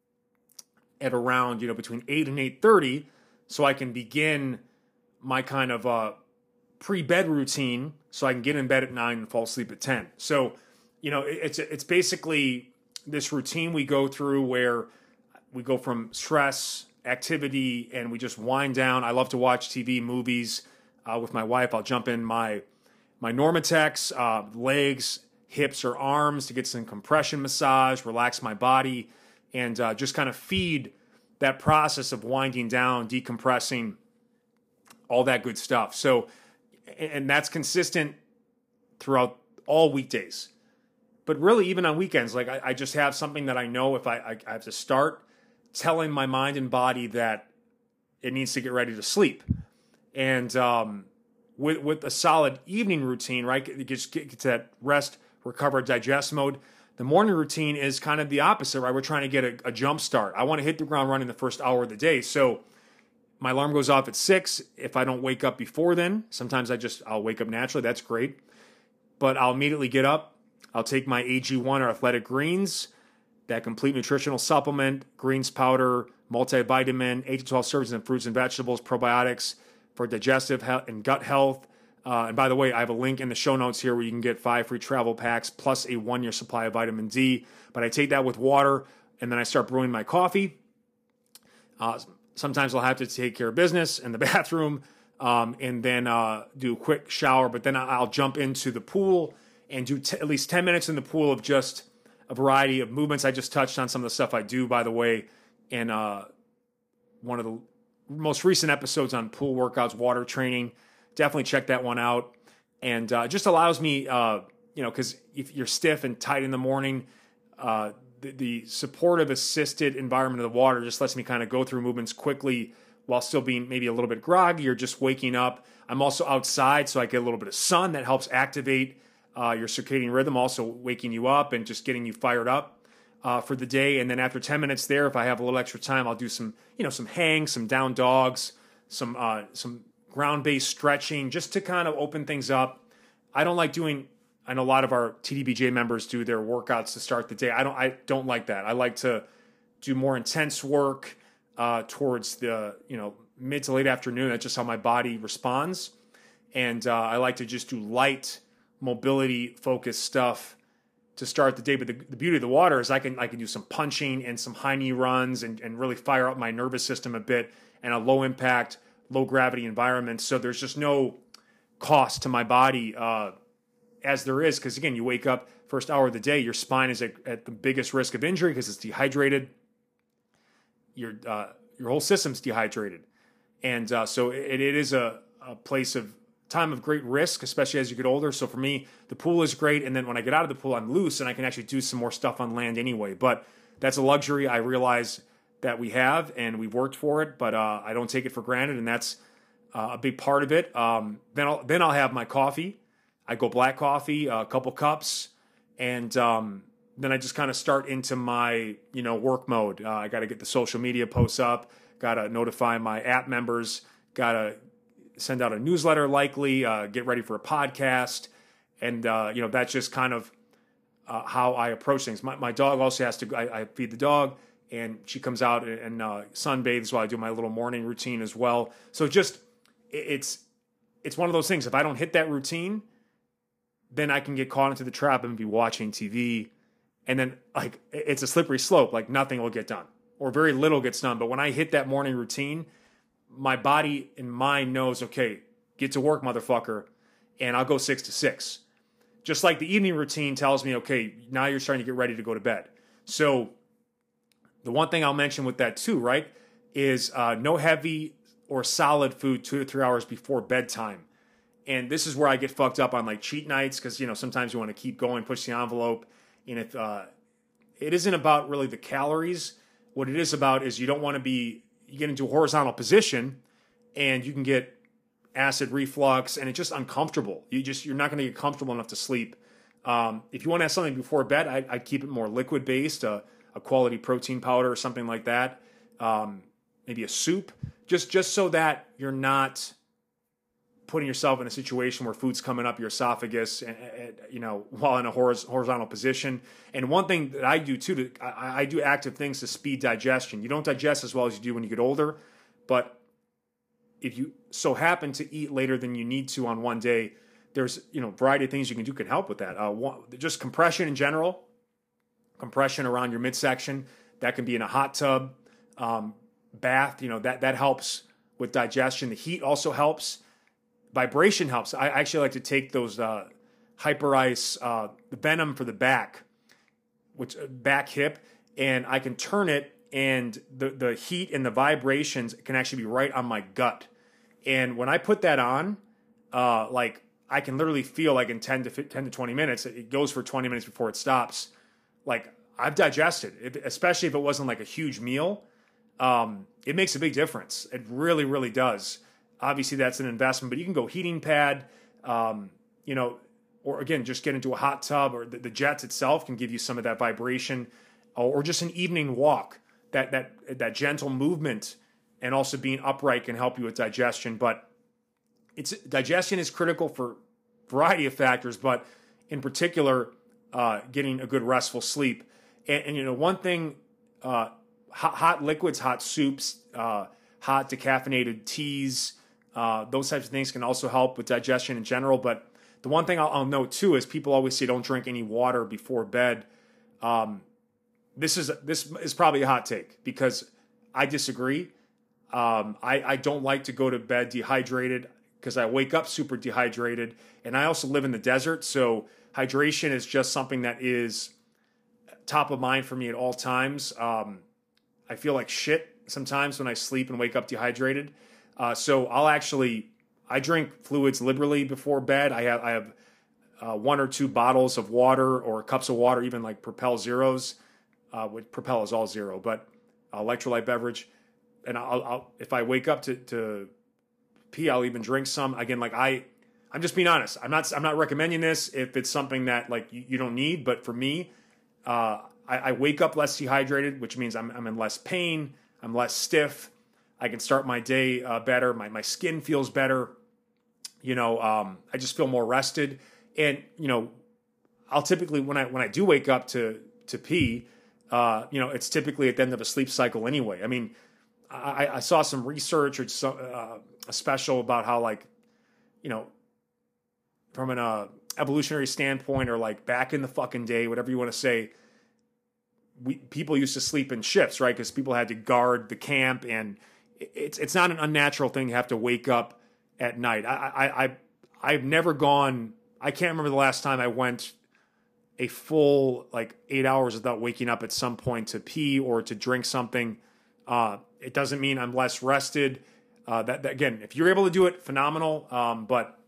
at around, you know, between eight and eight thirty, so I can begin my kind of uh, pre-bed routine, so I can get in bed at nine and fall asleep at ten. So, you know, it's it's basically this routine we go through where we go from stress, activity, and we just wind down. I love to watch T V, movies uh, with my wife. I'll jump in my my Normatex, uh, legs, hips, or arms to get some compression massage, relax my body, and uh, just kind of feed that process of winding down, decompressing, all that good stuff. So, and that's consistent throughout all weekdays. But really, even on weekends, like I, I just have something that I know if I, I, I have to start telling my mind and body that it needs to get ready to sleep. And um, with with a solid evening routine, right, it just get, get to that rest, recover, digest mode. The morning routine is kind of the opposite, right? We're trying to get a, a jump start. I want to hit the ground running the first hour of the day. So my alarm goes off at six. If I don't wake up before then, sometimes I just, I'll wake up naturally. That's great. But I'll immediately get up. I'll take my A G one or Athletic Greens, that complete nutritional supplement, greens powder, multivitamin, eight to twelve servings of fruits and vegetables, probiotics for digestive health and gut health. Uh, and by the way, I have a link in the show notes here where you can get five free travel packs plus a one-year supply of vitamin D. But I take that with water, and then I start brewing my coffee. Uh, sometimes I'll have to take care of business in the bathroom, um, and then uh, do a quick shower. But then I'll jump into the pool and do t- at least ten minutes in the pool of just a variety of movements. I just touched on some of the stuff I do, by the way, in uh, one of the most recent episodes on pool workouts, water training. Definitely check that one out. And uh, it just allows me, uh, you know, because if you're stiff and tight in the morning, uh, the, the supportive assisted environment of the water just lets me kind of go through movements quickly while still being maybe a little bit groggy or just waking up. I'm also outside, so I get a little bit of sun that helps activate uh, your circadian rhythm, also waking you up and just getting you fired up uh, for the day. And then after ten minutes there, if I have a little extra time, I'll do some, you know, some hangs, some down dogs, some uh, some ground-based stretching, just to kind of open things up. I don't like doing, I know a lot of our T D B J members do their workouts to start the day. I don't I don't like that. I like to do more intense work uh, towards the, you know, mid to late afternoon. That's just how my body responds. And uh, I like to just do light mobility-focused stuff to start the day. But the, the beauty of the water is I can I can do some punching and some high knee runs and, and really fire up my nervous system a bit in a low-impact, low-gravity environment. So there's just no cost to my body uh, as there is, because, again, you wake up first hour of the day, your spine is at, at the biggest risk of injury because it's dehydrated. Your uh, your whole system's dehydrated. And uh, so it, it is a, a place of time of great risk, especially as you get older. So for me, the pool is great. And then when I get out of the pool, I'm loose and I can actually do some more stuff on land anyway. But that's a luxury I realize that we have, and we've worked for it, but uh, I don't take it for granted, and that's uh, a big part of it. Um, then I'll then I'll have my coffee. I go black coffee, a couple cups, and um, then I just kind of start into my, you know, work mode. Uh, I got to get the social media posts up, got to notify my app members, got to send out a newsletter likely, uh, get ready for a podcast. And, uh, you know, that's just kind of uh, how I approach things. My, my dog also has to, I, I feed the dog, and she comes out and, and uh, sunbathes while I do my little morning routine as well. So just, it's, it's one of those things. If I don't hit that routine, then I can get caught into the trap and be watching T V. And then, like, it's a slippery slope. Like, nothing will get done, or very little gets done. But when I hit that morning routine, my body and mind knows, okay, get to work, motherfucker, and I'll go six to six. Just like the evening routine tells me, okay, now you're starting to get ready to go to bed. So the one thing I'll mention with that too, right, is uh, no heavy or solid food two to three hours before bedtime. And this is where I get fucked up on like cheat nights, because, you know, sometimes you want to keep going, push the envelope. And if uh, it isn't about really the calories, what it is about is you don't want to be, you get into a horizontal position and you can get acid reflux, and it's just uncomfortable. You just, you're not going to get comfortable enough to sleep. Um, if you want to have something before bed, I, I'd keep it more liquid based, uh, a quality protein powder or something like that. Um, maybe a soup, just, just so that you're not putting yourself in a situation where food's coming up your esophagus, and, and, you know, while in a horizontal position. And one thing that I do too, to, I, I do active things to speed digestion. You don't digest as well as you do when you get older, but if you so happen to eat later than you need to on one day, there's, you know, a variety of things you can do can help with that. Uh, one, just compression in general, compression around your midsection. That can be in a hot tub, um, bath. You know, that that helps with digestion. The heat also helps. Vibration helps. I actually like to take those uh, Hyper Ice, uh, the Venom for the back, which uh, back hip, and I can turn it, and the the heat and the vibrations can actually be right on my gut. And when I put that on, uh, like I can literally feel like in ten to twenty minutes, it goes for twenty minutes before it stops. Like I've digested, it, especially if it wasn't like a huge meal. Um, it makes a big difference. It really, really does. Obviously, that's an investment, but you can go heating pad, um, you know, or again, just get into a hot tub, or the, the jets itself can give you some of that vibration, or, or just an evening walk. That that that gentle movement and also being upright can help you with digestion. But it's digestion is critical for a variety of factors, but in particular, uh, getting a good restful sleep. And, and you know, one thing, uh, hot, hot liquids, hot soups, uh, hot decaffeinated teas, uh, those types of things can also help with digestion in general. But the one thing I'll, I'll note too is people always say don't drink any water before bed. Um, This is this is probably a hot take, because I disagree. Um, I, I don't like to go to bed dehydrated, because I wake up super dehydrated, and I also live in the desert, so hydration is just something that is top of mind for me at all times. Um, I feel like shit sometimes when I sleep and wake up dehydrated. Uh, so I'll actually I drink fluids liberally before bed. I have I have uh, one or two bottles of water or cups of water, even like Propel Zeros. Uh, with Propel is all zero, but electrolyte beverage. And I'll, I'll if I wake up to, to pee, I'll even drink some. Again, like I, I'm just being honest. I'm not, I'm not recommending this if it's something that like you, you don't need. But for me, uh, I, I wake up less dehydrated, which means I'm, I'm in less pain. I'm less stiff. I can start my day uh, better. My my skin feels better. You know, um, I just feel more rested. And you know, I'll typically when I when I do wake up to to pee. Uh, you know, it's typically at the end of a sleep cycle anyway. I mean, I, I saw some research or some, uh, a special about how, like, you know, from an uh, evolutionary standpoint, or like back in the fucking day, whatever you want to say, we people used to sleep in shifts, right? Because people had to guard the camp, and it's it's not an unnatural thing to have to wake up at night. I I, I I've never gone. I can't remember the last time I went a full like eight hours without waking up at some point to pee or to drink something. Uh, it doesn't mean I'm less rested. Uh, that, that again, if you're able to do it, phenomenal. Um, but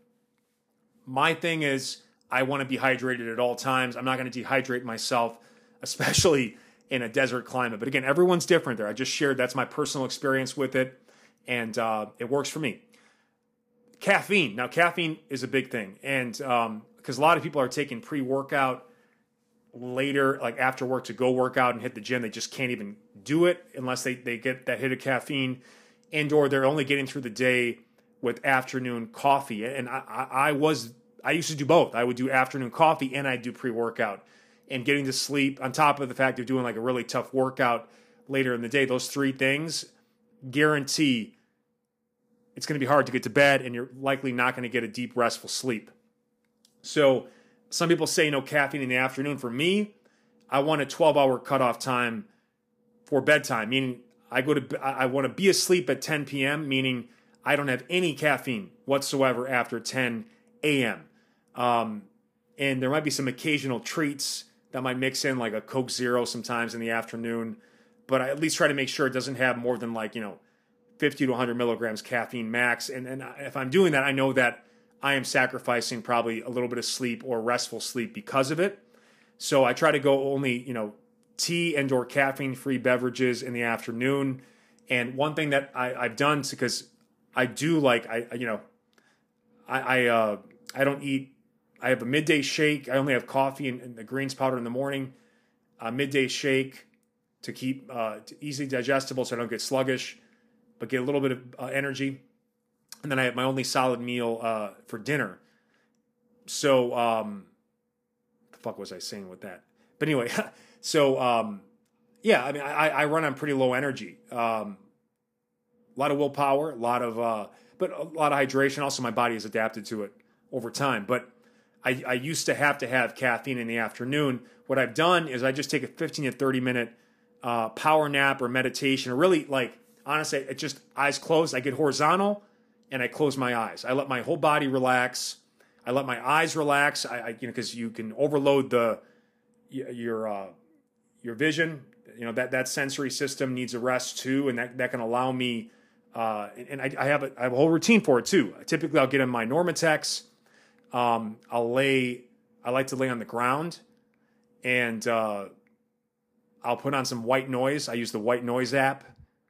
my thing is, I want to be hydrated at all times. I'm not going to dehydrate myself, especially in a desert climate. But again, everyone's different there. I just shared that's my personal experience with it, and uh, it works for me. Caffeine. Now, caffeine is a big thing, and um, because a lot of people are taking pre-workout later, like after work, to go work out and hit the gym. They just can't even do it unless they, they get that hit of caffeine, and or they're only getting through the day with afternoon coffee. And I, I, I was, I used to do both. I would do afternoon coffee and I'd do pre-workout, and getting to sleep on top of the fact of doing like a really tough workout later in the day. Those three things guarantee it's going to be hard to get to bed, and you're likely not going to get a deep, restful sleep. So some people say no caffeine in the afternoon. For me, I want a twelve-hour cutoff time for bedtime, meaning I go to I want to be asleep at ten p.m., meaning I don't have any caffeine whatsoever after ten a.m. Um, and there might be some occasional treats that might mix in, like a Coke Zero sometimes in the afternoon, but I at least try to make sure it doesn't have more than like, you know, fifty to one hundred milligrams caffeine max. And, and if I'm doing that, I know that I am sacrificing probably a little bit of sleep or restful sleep because of it. So I try to go only, you know, tea and or caffeine-free beverages in the afternoon. And one thing that I, I've done, because I do like, I you know, I I, uh, I don't eat, I have a midday shake. I only have coffee and, and the greens powder in the morning. A midday shake to keep uh, easily digestible so I don't get sluggish, but get a little bit of uh, energy. And then I have my only solid meal uh, for dinner. So, um, what the fuck was I saying with that? But anyway, so, um, yeah, I mean, I, I run on pretty low energy. Um, a lot of willpower, a lot of, uh, but a lot of hydration. Also, my body has adapted to it over time. But I, I used to have to have caffeine in the afternoon. What I've done is I just take a fifteen to thirty minute uh, power nap or meditation, or really, like, honestly, it just eyes closed. I get horizontal and I close my eyes. I let my whole body relax. I let my eyes relax. I, I you know, because you can overload the your uh, your vision. You know, that that sensory system needs a rest too, and that that can allow me. Uh, and and I, I have a I have a whole routine for it too. Typically, I'll get in my Normatex. Um, I'll lay. I like to lay on the ground, and uh, I'll put on some white noise. I use the white noise app.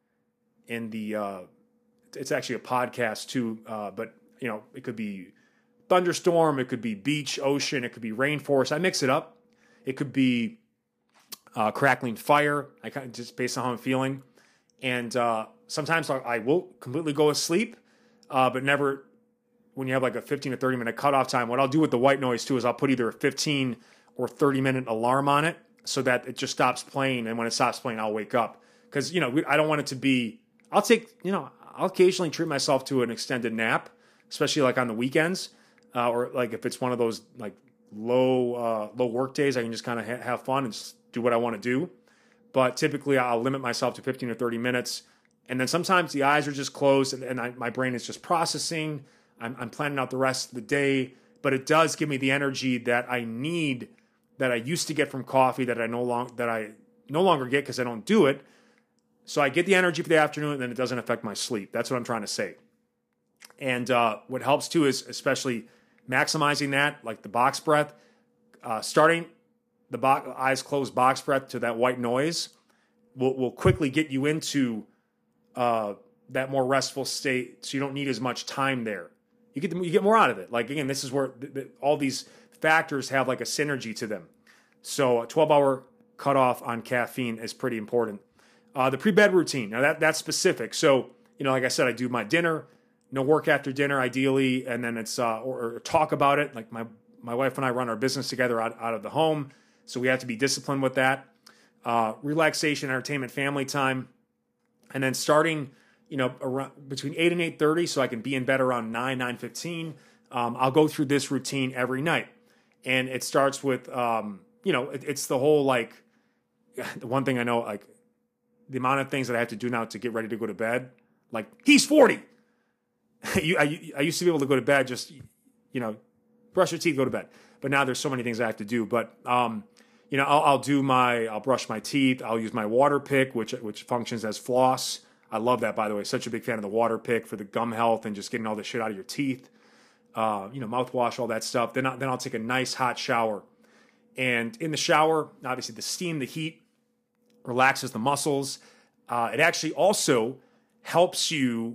In the, uh, it's actually a podcast too. Uh, but you know, it could be thunderstorm, it could be beach, ocean, it could be rainforest. I mix it up. It could be uh, crackling fire. I kind of just based on how I'm feeling, and uh, sometimes I, I will completely go asleep, uh, but never. When you have like a fifteen to thirty minute cutoff time, what I'll do with the white noise too is I'll put either a fifteen or thirty minute alarm on it so that it just stops playing. And when it stops playing, I'll wake up. Cause you know, I don't want it to be, I'll take, you know, I'll occasionally treat myself to an extended nap, especially like on the weekends, uh, or like if it's one of those like low, uh, low work days, I can just kind of ha- have fun and just do what I want to do. But typically I'll limit myself to fifteen or thirty minutes. And then sometimes the eyes are just closed and, and I, my brain is just processing. I'm, I'm planning out the rest of the day, but it does give me the energy that I need, that I used to get from coffee, that I no long that I no longer get because I don't do it. So I get the energy for the afternoon, and then it doesn't affect my sleep. That's what I'm trying to say. And uh, what helps too is especially maximizing that, like the box breath, uh, starting the bo- eyes closed box breath to that white noise will will quickly get you into uh, that more restful state, so you don't need as much time there. You get the, you get more out of it. Like again, this is where the, the, all these factors have like a synergy to them. So a twelve hour cutoff on caffeine is pretty important. Uh, the pre-bed routine, now that that's specific. So you know, like I said, I do my dinner, no work after dinner, ideally, and then it's uh, or, or talk about it. Like my my wife and I run our business together out, out of the home, so we have to be disciplined with that. Uh, relaxation, entertainment, family time, and then starting. You know, around between eight and eight thirty, so I can be in bed around nine, nine fifteen. Um, I'll go through this routine every night, and it starts with, um, you know, it, it's the whole like the one thing I know, like the amount of things that I have to do now to get ready to go to bed. Like he's forty. you, I, I used to be able to go to bed just, you know, brush your teeth, go to bed. But now there's so many things I have to do. But um, you know, I'll, I'll do my, I'll brush my teeth. I'll use my water pick, which which functions as floss. I love that, by the way. Such a big fan of the water pick for the gum health and just getting all the shit out of your teeth. Uh, you know, mouthwash, all that stuff. Then, I, then I'll take a nice hot shower. And in the shower, obviously the steam, the heat relaxes the muscles. Uh, it actually also helps you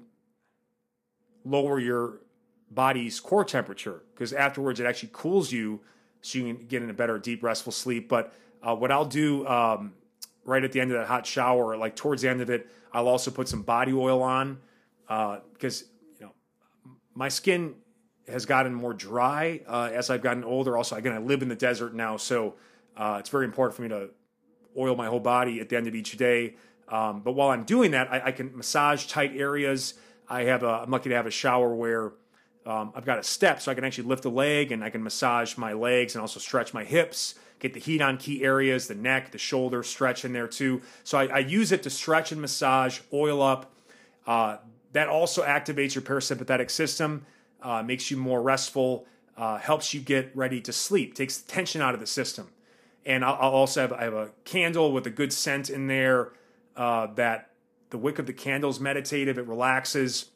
lower your body's core temperature because afterwards it actually cools you so you can get in a better, deep, restful sleep. But uh, what I'll do um, right at the end of that hot shower, like towards the end of it, I'll also put some body oil on uh, because you know my skin has gotten more dry uh, as I've gotten older. Also, again, I live in the desert now, so uh, it's very important for me to oil my whole body at the end of each day. Um, but while I'm doing that, I, I can massage tight areas. I have a, I'm lucky to have a shower where um, I've got a step, so I can actually lift a leg and I can massage my legs and also stretch my hips, get the heat on key areas, the neck, the shoulder, stretch in there too. So I, I use it to stretch and massage, oil up. Uh, that also activates your parasympathetic system, uh, makes you more restful, uh, helps you get ready to sleep, takes the tension out of the system. And I'll, I'll also have, I have a candle with a good scent in there. Uh, that the wick of the candle is meditative, it relaxes,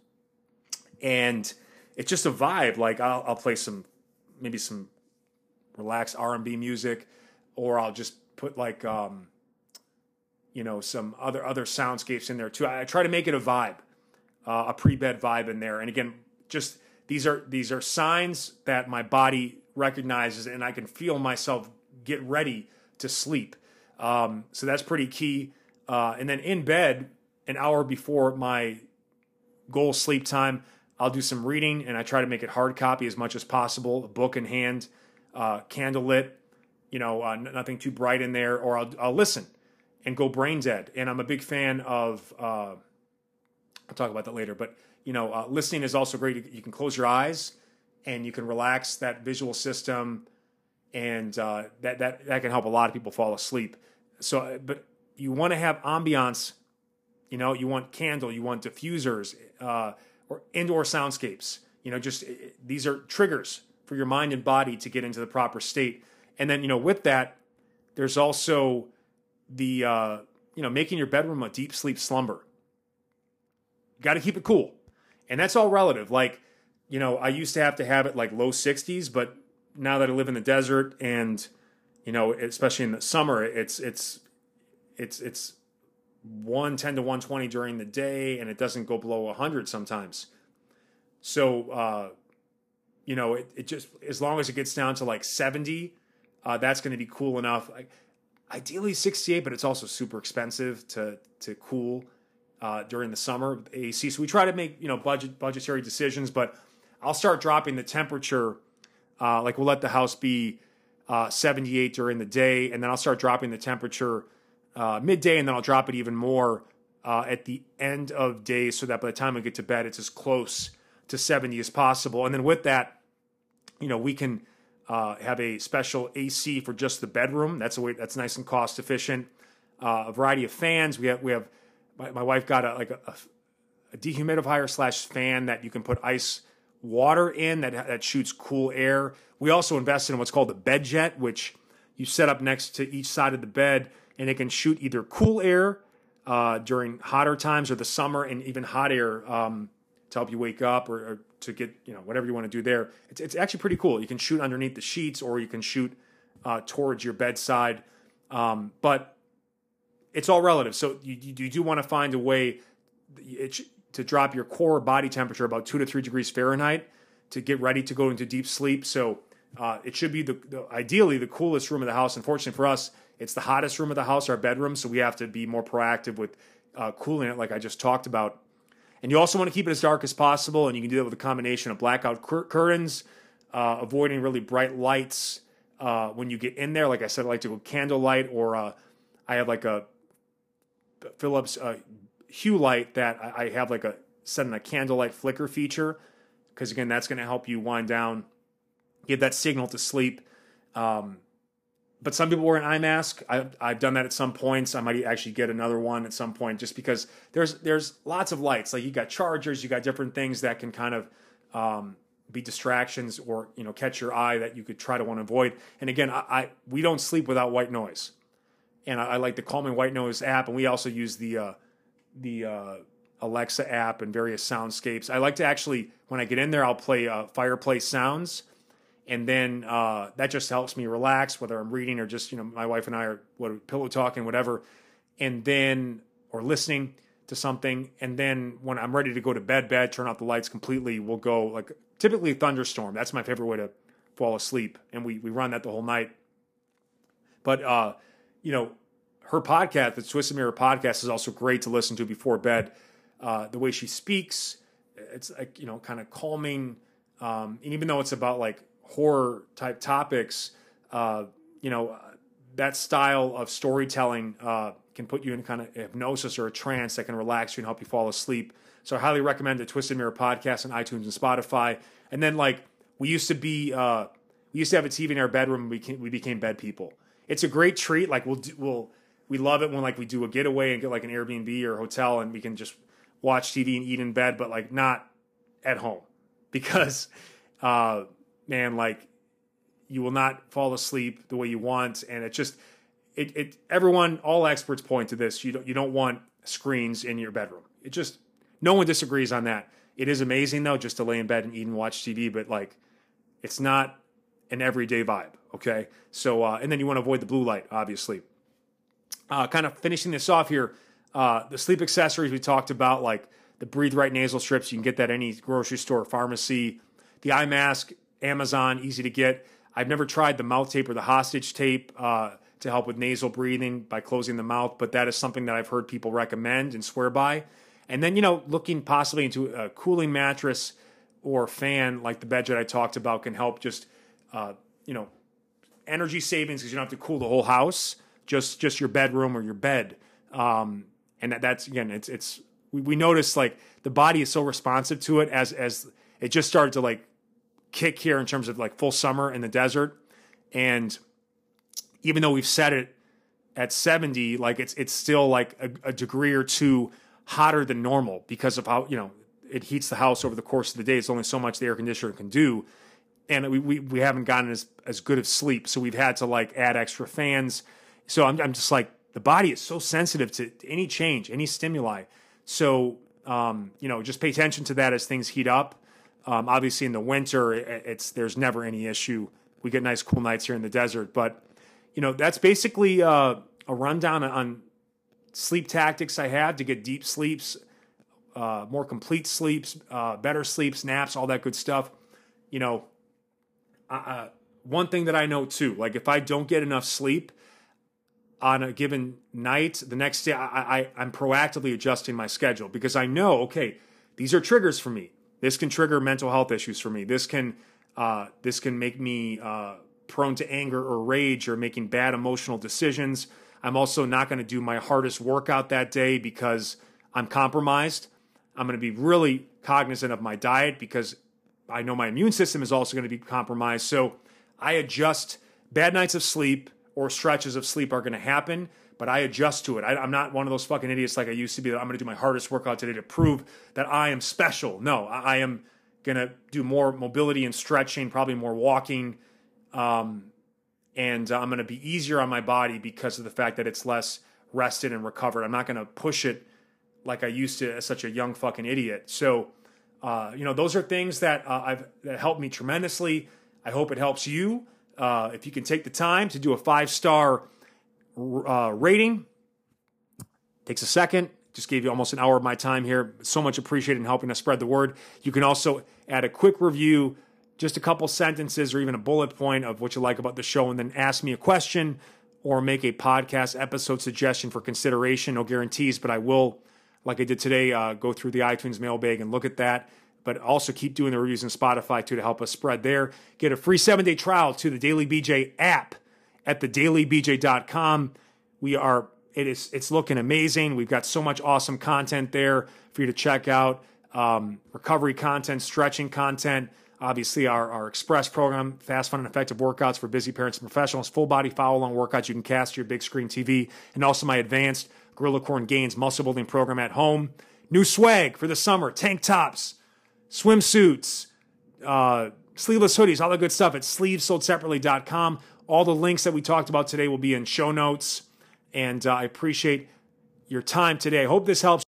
and it's just a vibe. Like I'll, I'll play some, maybe some relaxed R and B music, or I'll just put like, um, you know, some other other soundscapes in there too. I, I try to make it a vibe, uh, a pre-bed vibe in there. And again, just these are these are signs that my body recognizes, and I can feel myself get ready to sleep. Um, so that's pretty key. Uh, and then in bed, an hour before my goal sleep time, I'll do some reading, and I try to make it hard copy as much as possible, a book in hand, uh, candle lit, you know, uh, nothing too bright in there, or I'll, I'll listen and go brain dead. And I'm a big fan of, uh, I'll talk about that later, but, you know, uh, listening is also great. You can close your eyes, and you can relax that visual system, and uh, that, that, that can help a lot of people fall asleep. So, but you want to have ambiance, you know, you want candle, you want diffusers, uh, or indoor soundscapes. You know, just these are triggers for your mind and body to get into the proper state. And then, you know, with that, there's also the, uh, you know, making your bedroom a deep sleep slumber. You got to keep it cool. And that's all relative. Like, you know, I used to have to have it like low sixties, but now that I live in the desert and, you know, especially in the summer, it's, it's, It's it's one ten to one twenty during the day, and it doesn't go below one hundred sometimes. So, uh, you know, it, it just, as long as it gets down to like seventy, uh, that's going to be cool enough. I, ideally sixty-eight, but it's also super expensive to to cool uh, during the summer with A C. So we try to make, you know, budget budgetary decisions, but I'll start dropping the temperature. Uh, like we'll let the house be uh, seventy-eight during the day, and then I'll start dropping the temperature Uh, midday, and then I'll drop it even more uh, at the end of days, so that by the time I get to bed, it's as close to seventy as possible. And then with that, you know, we can uh, have a special A C for just the bedroom. That's a way that's nice and cost efficient. Uh, a variety of fans. We have we have my, my wife got a like a, a dehumidifier slash fan that you can put ice water in that that shoots cool air. We also invested in what's called a bed jet, which you set up next to each side of the bed, and it can shoot either cool air uh, during hotter times or the summer, and even hot air um, to help you wake up or, or to get, you know, whatever you want to do there. It's, it's actually pretty cool. You can shoot underneath the sheets, or you can shoot uh, towards your bedside. Um, but it's all relative. So you, you do want to find a way it, to drop your core body temperature about two to three degrees Fahrenheit to get ready to go into deep sleep. So uh, it should be the, the ideally the coolest room of the house. Unfortunately for us, it's the hottest room of the house, our bedroom, so we have to be more proactive with uh, cooling it, like I just talked about. And you also want to keep it as dark as possible, and you can do that with a combination of blackout cur- curtains, uh, avoiding really bright lights uh, when you get in there. Like I said, I like to go candlelight, or uh, I have like a Philips uh, Hue light that I, I have like a set in a candlelight flicker feature, because again, that's going to help you wind down, give that signal to sleep. Um, But some people wear an eye mask. I've, I've done that at some points. I might actually get another one at some point, just because there's there's lots of lights. Like you got chargers, you got different things that can kind of um, be distractions, or, you know, catch your eye that you could try to want to avoid. And again, I, I we don't sleep without white noise, and I, I like the Calming White Noise app, and we also use the uh, the uh, Alexa app and various soundscapes. I like to actually, when I get in there, I'll play uh, fireplace sounds. And then uh, that just helps me relax, whether I'm reading or just, you know, my wife and I are what, pillow talking, whatever. And then, or listening to something. And then when I'm ready to go to bed, bed, turn off the lights completely, we'll go like typically Thunderstorm. That's my favorite way to fall asleep. And we, we run that the whole night. But, uh, you know, her podcast, the Twisted Mirror podcast, is also great to listen to before bed. Uh, the way she speaks, it's like, you know, kind of calming. Um, and even though it's about like horror type topics, uh, you know, that style of storytelling uh, can put you in kind of hypnosis or a trance that can relax you and help you fall asleep. So I highly recommend the Twisted Mirror podcast on iTunes and Spotify. And then like we used to be, uh, we used to have a T V in our bedroom. And we became, we became bed people. It's a great treat. Like we'll do, we'll we love it when like we do a getaway and get like an Airbnb or hotel and we can just watch T V and eat in bed, but like not at home because, uh, man, like you will not fall asleep the way you want, and it just it it everyone all experts point to this. You don't you don't want screens in your bedroom. It just no one disagrees on that. It is amazing though just to lay in bed and eat and watch T V, but like it's not an everyday vibe. Okay, so uh, and then you want to avoid the blue light, obviously. Uh, kind of finishing this off here, uh, the sleep accessories we talked about, like the Breathe Right nasal strips. You can get that at any grocery store, pharmacy. The eye mask, Amazon, easy to get. I've never tried the mouth tape or the hostage tape uh, to help with nasal breathing by closing the mouth, but that is something that I've heard people recommend and swear by. And then, you know, looking possibly into a cooling mattress or fan like the Bedjet I talked about can help just, uh, you know, energy savings because you don't have to cool the whole house, just just your bedroom or your bed. Um, and that, that's, again, it's, it's we, we notice like the body is so responsive to it as as it just started to like kick here in terms of like full summer in the desert. And even though we've set it at seventy, like it's it's still like a, a degree or two hotter than normal because of how, you know, it heats the house over the course of the day. It's only so much the air conditioner can do. And we we, we haven't gotten as, as good of sleep. So we've had to like add extra fans. So I'm I'm just like, the body is so sensitive to, to any change, any stimuli. So, um, you know, just pay attention to that as things heat up. Um, obviously in the winter, it, it's, there's never any issue. We get nice cool nights here in the desert, but you know, that's basically uh, a rundown on sleep tactics I have to get deep sleeps, uh, more complete sleeps, uh, better sleeps, naps, all that good stuff. You know, uh, one thing that I know too, like if I don't get enough sleep on a given night, the next day I, I, I'm proactively adjusting my schedule because I know, okay, these are triggers for me. This can trigger mental health issues for me. This can, uh, this can make me uh, prone to anger or rage or making bad emotional decisions. I'm also not going to do my hardest workout that day because I'm compromised. I'm going to be really cognizant of my diet because I know my immune system is also going to be compromised. So I adjust. Bad nights of sleep or stretches of sleep are going to happen, but I adjust to it. I, I'm not one of those fucking idiots like I used to be that I'm going to do my hardest workout today to prove that I am special. No, I, I am going to do more mobility and stretching, probably more walking, um, and uh, I'm going to be easier on my body because of the fact that it's less rested and recovered. I'm not going to push it like I used to as such a young fucking idiot. So, uh, you know, those are things that uh, I've that helped me tremendously. I hope it helps you. Uh, if you can take the time to do a five-star uh, rating, takes a second. Just gave you almost an hour of my time here. So much appreciated in helping us spread the word. You can also add a quick review, just a couple sentences or even a bullet point of what you like about the show, and then ask me a question or make a podcast episode suggestion for consideration. No guarantees, but I will, like I did today, uh, go through the iTunes mailbag and look at that. But also keep doing the reviews in Spotify too to help us spread there. Get a free seven-day trial to the Daily B J app at the daily b j dot com. We are it is it's looking amazing. We've got so much awesome content there for you to check out. Um, recovery content, stretching content, obviously our, our express program, fast, fun, and effective workouts for busy parents and professionals, full body follow-along workouts you can cast to your big screen T V, and also my advanced Gorilla Core and Gains muscle building program at home. New swag for the summer, tank tops, swimsuits, uh, sleeveless hoodies, all the good stuff at sleeves sold separately dot com. All the links that we talked about today will be in show notes. And uh, I appreciate your time today. I hope this helps.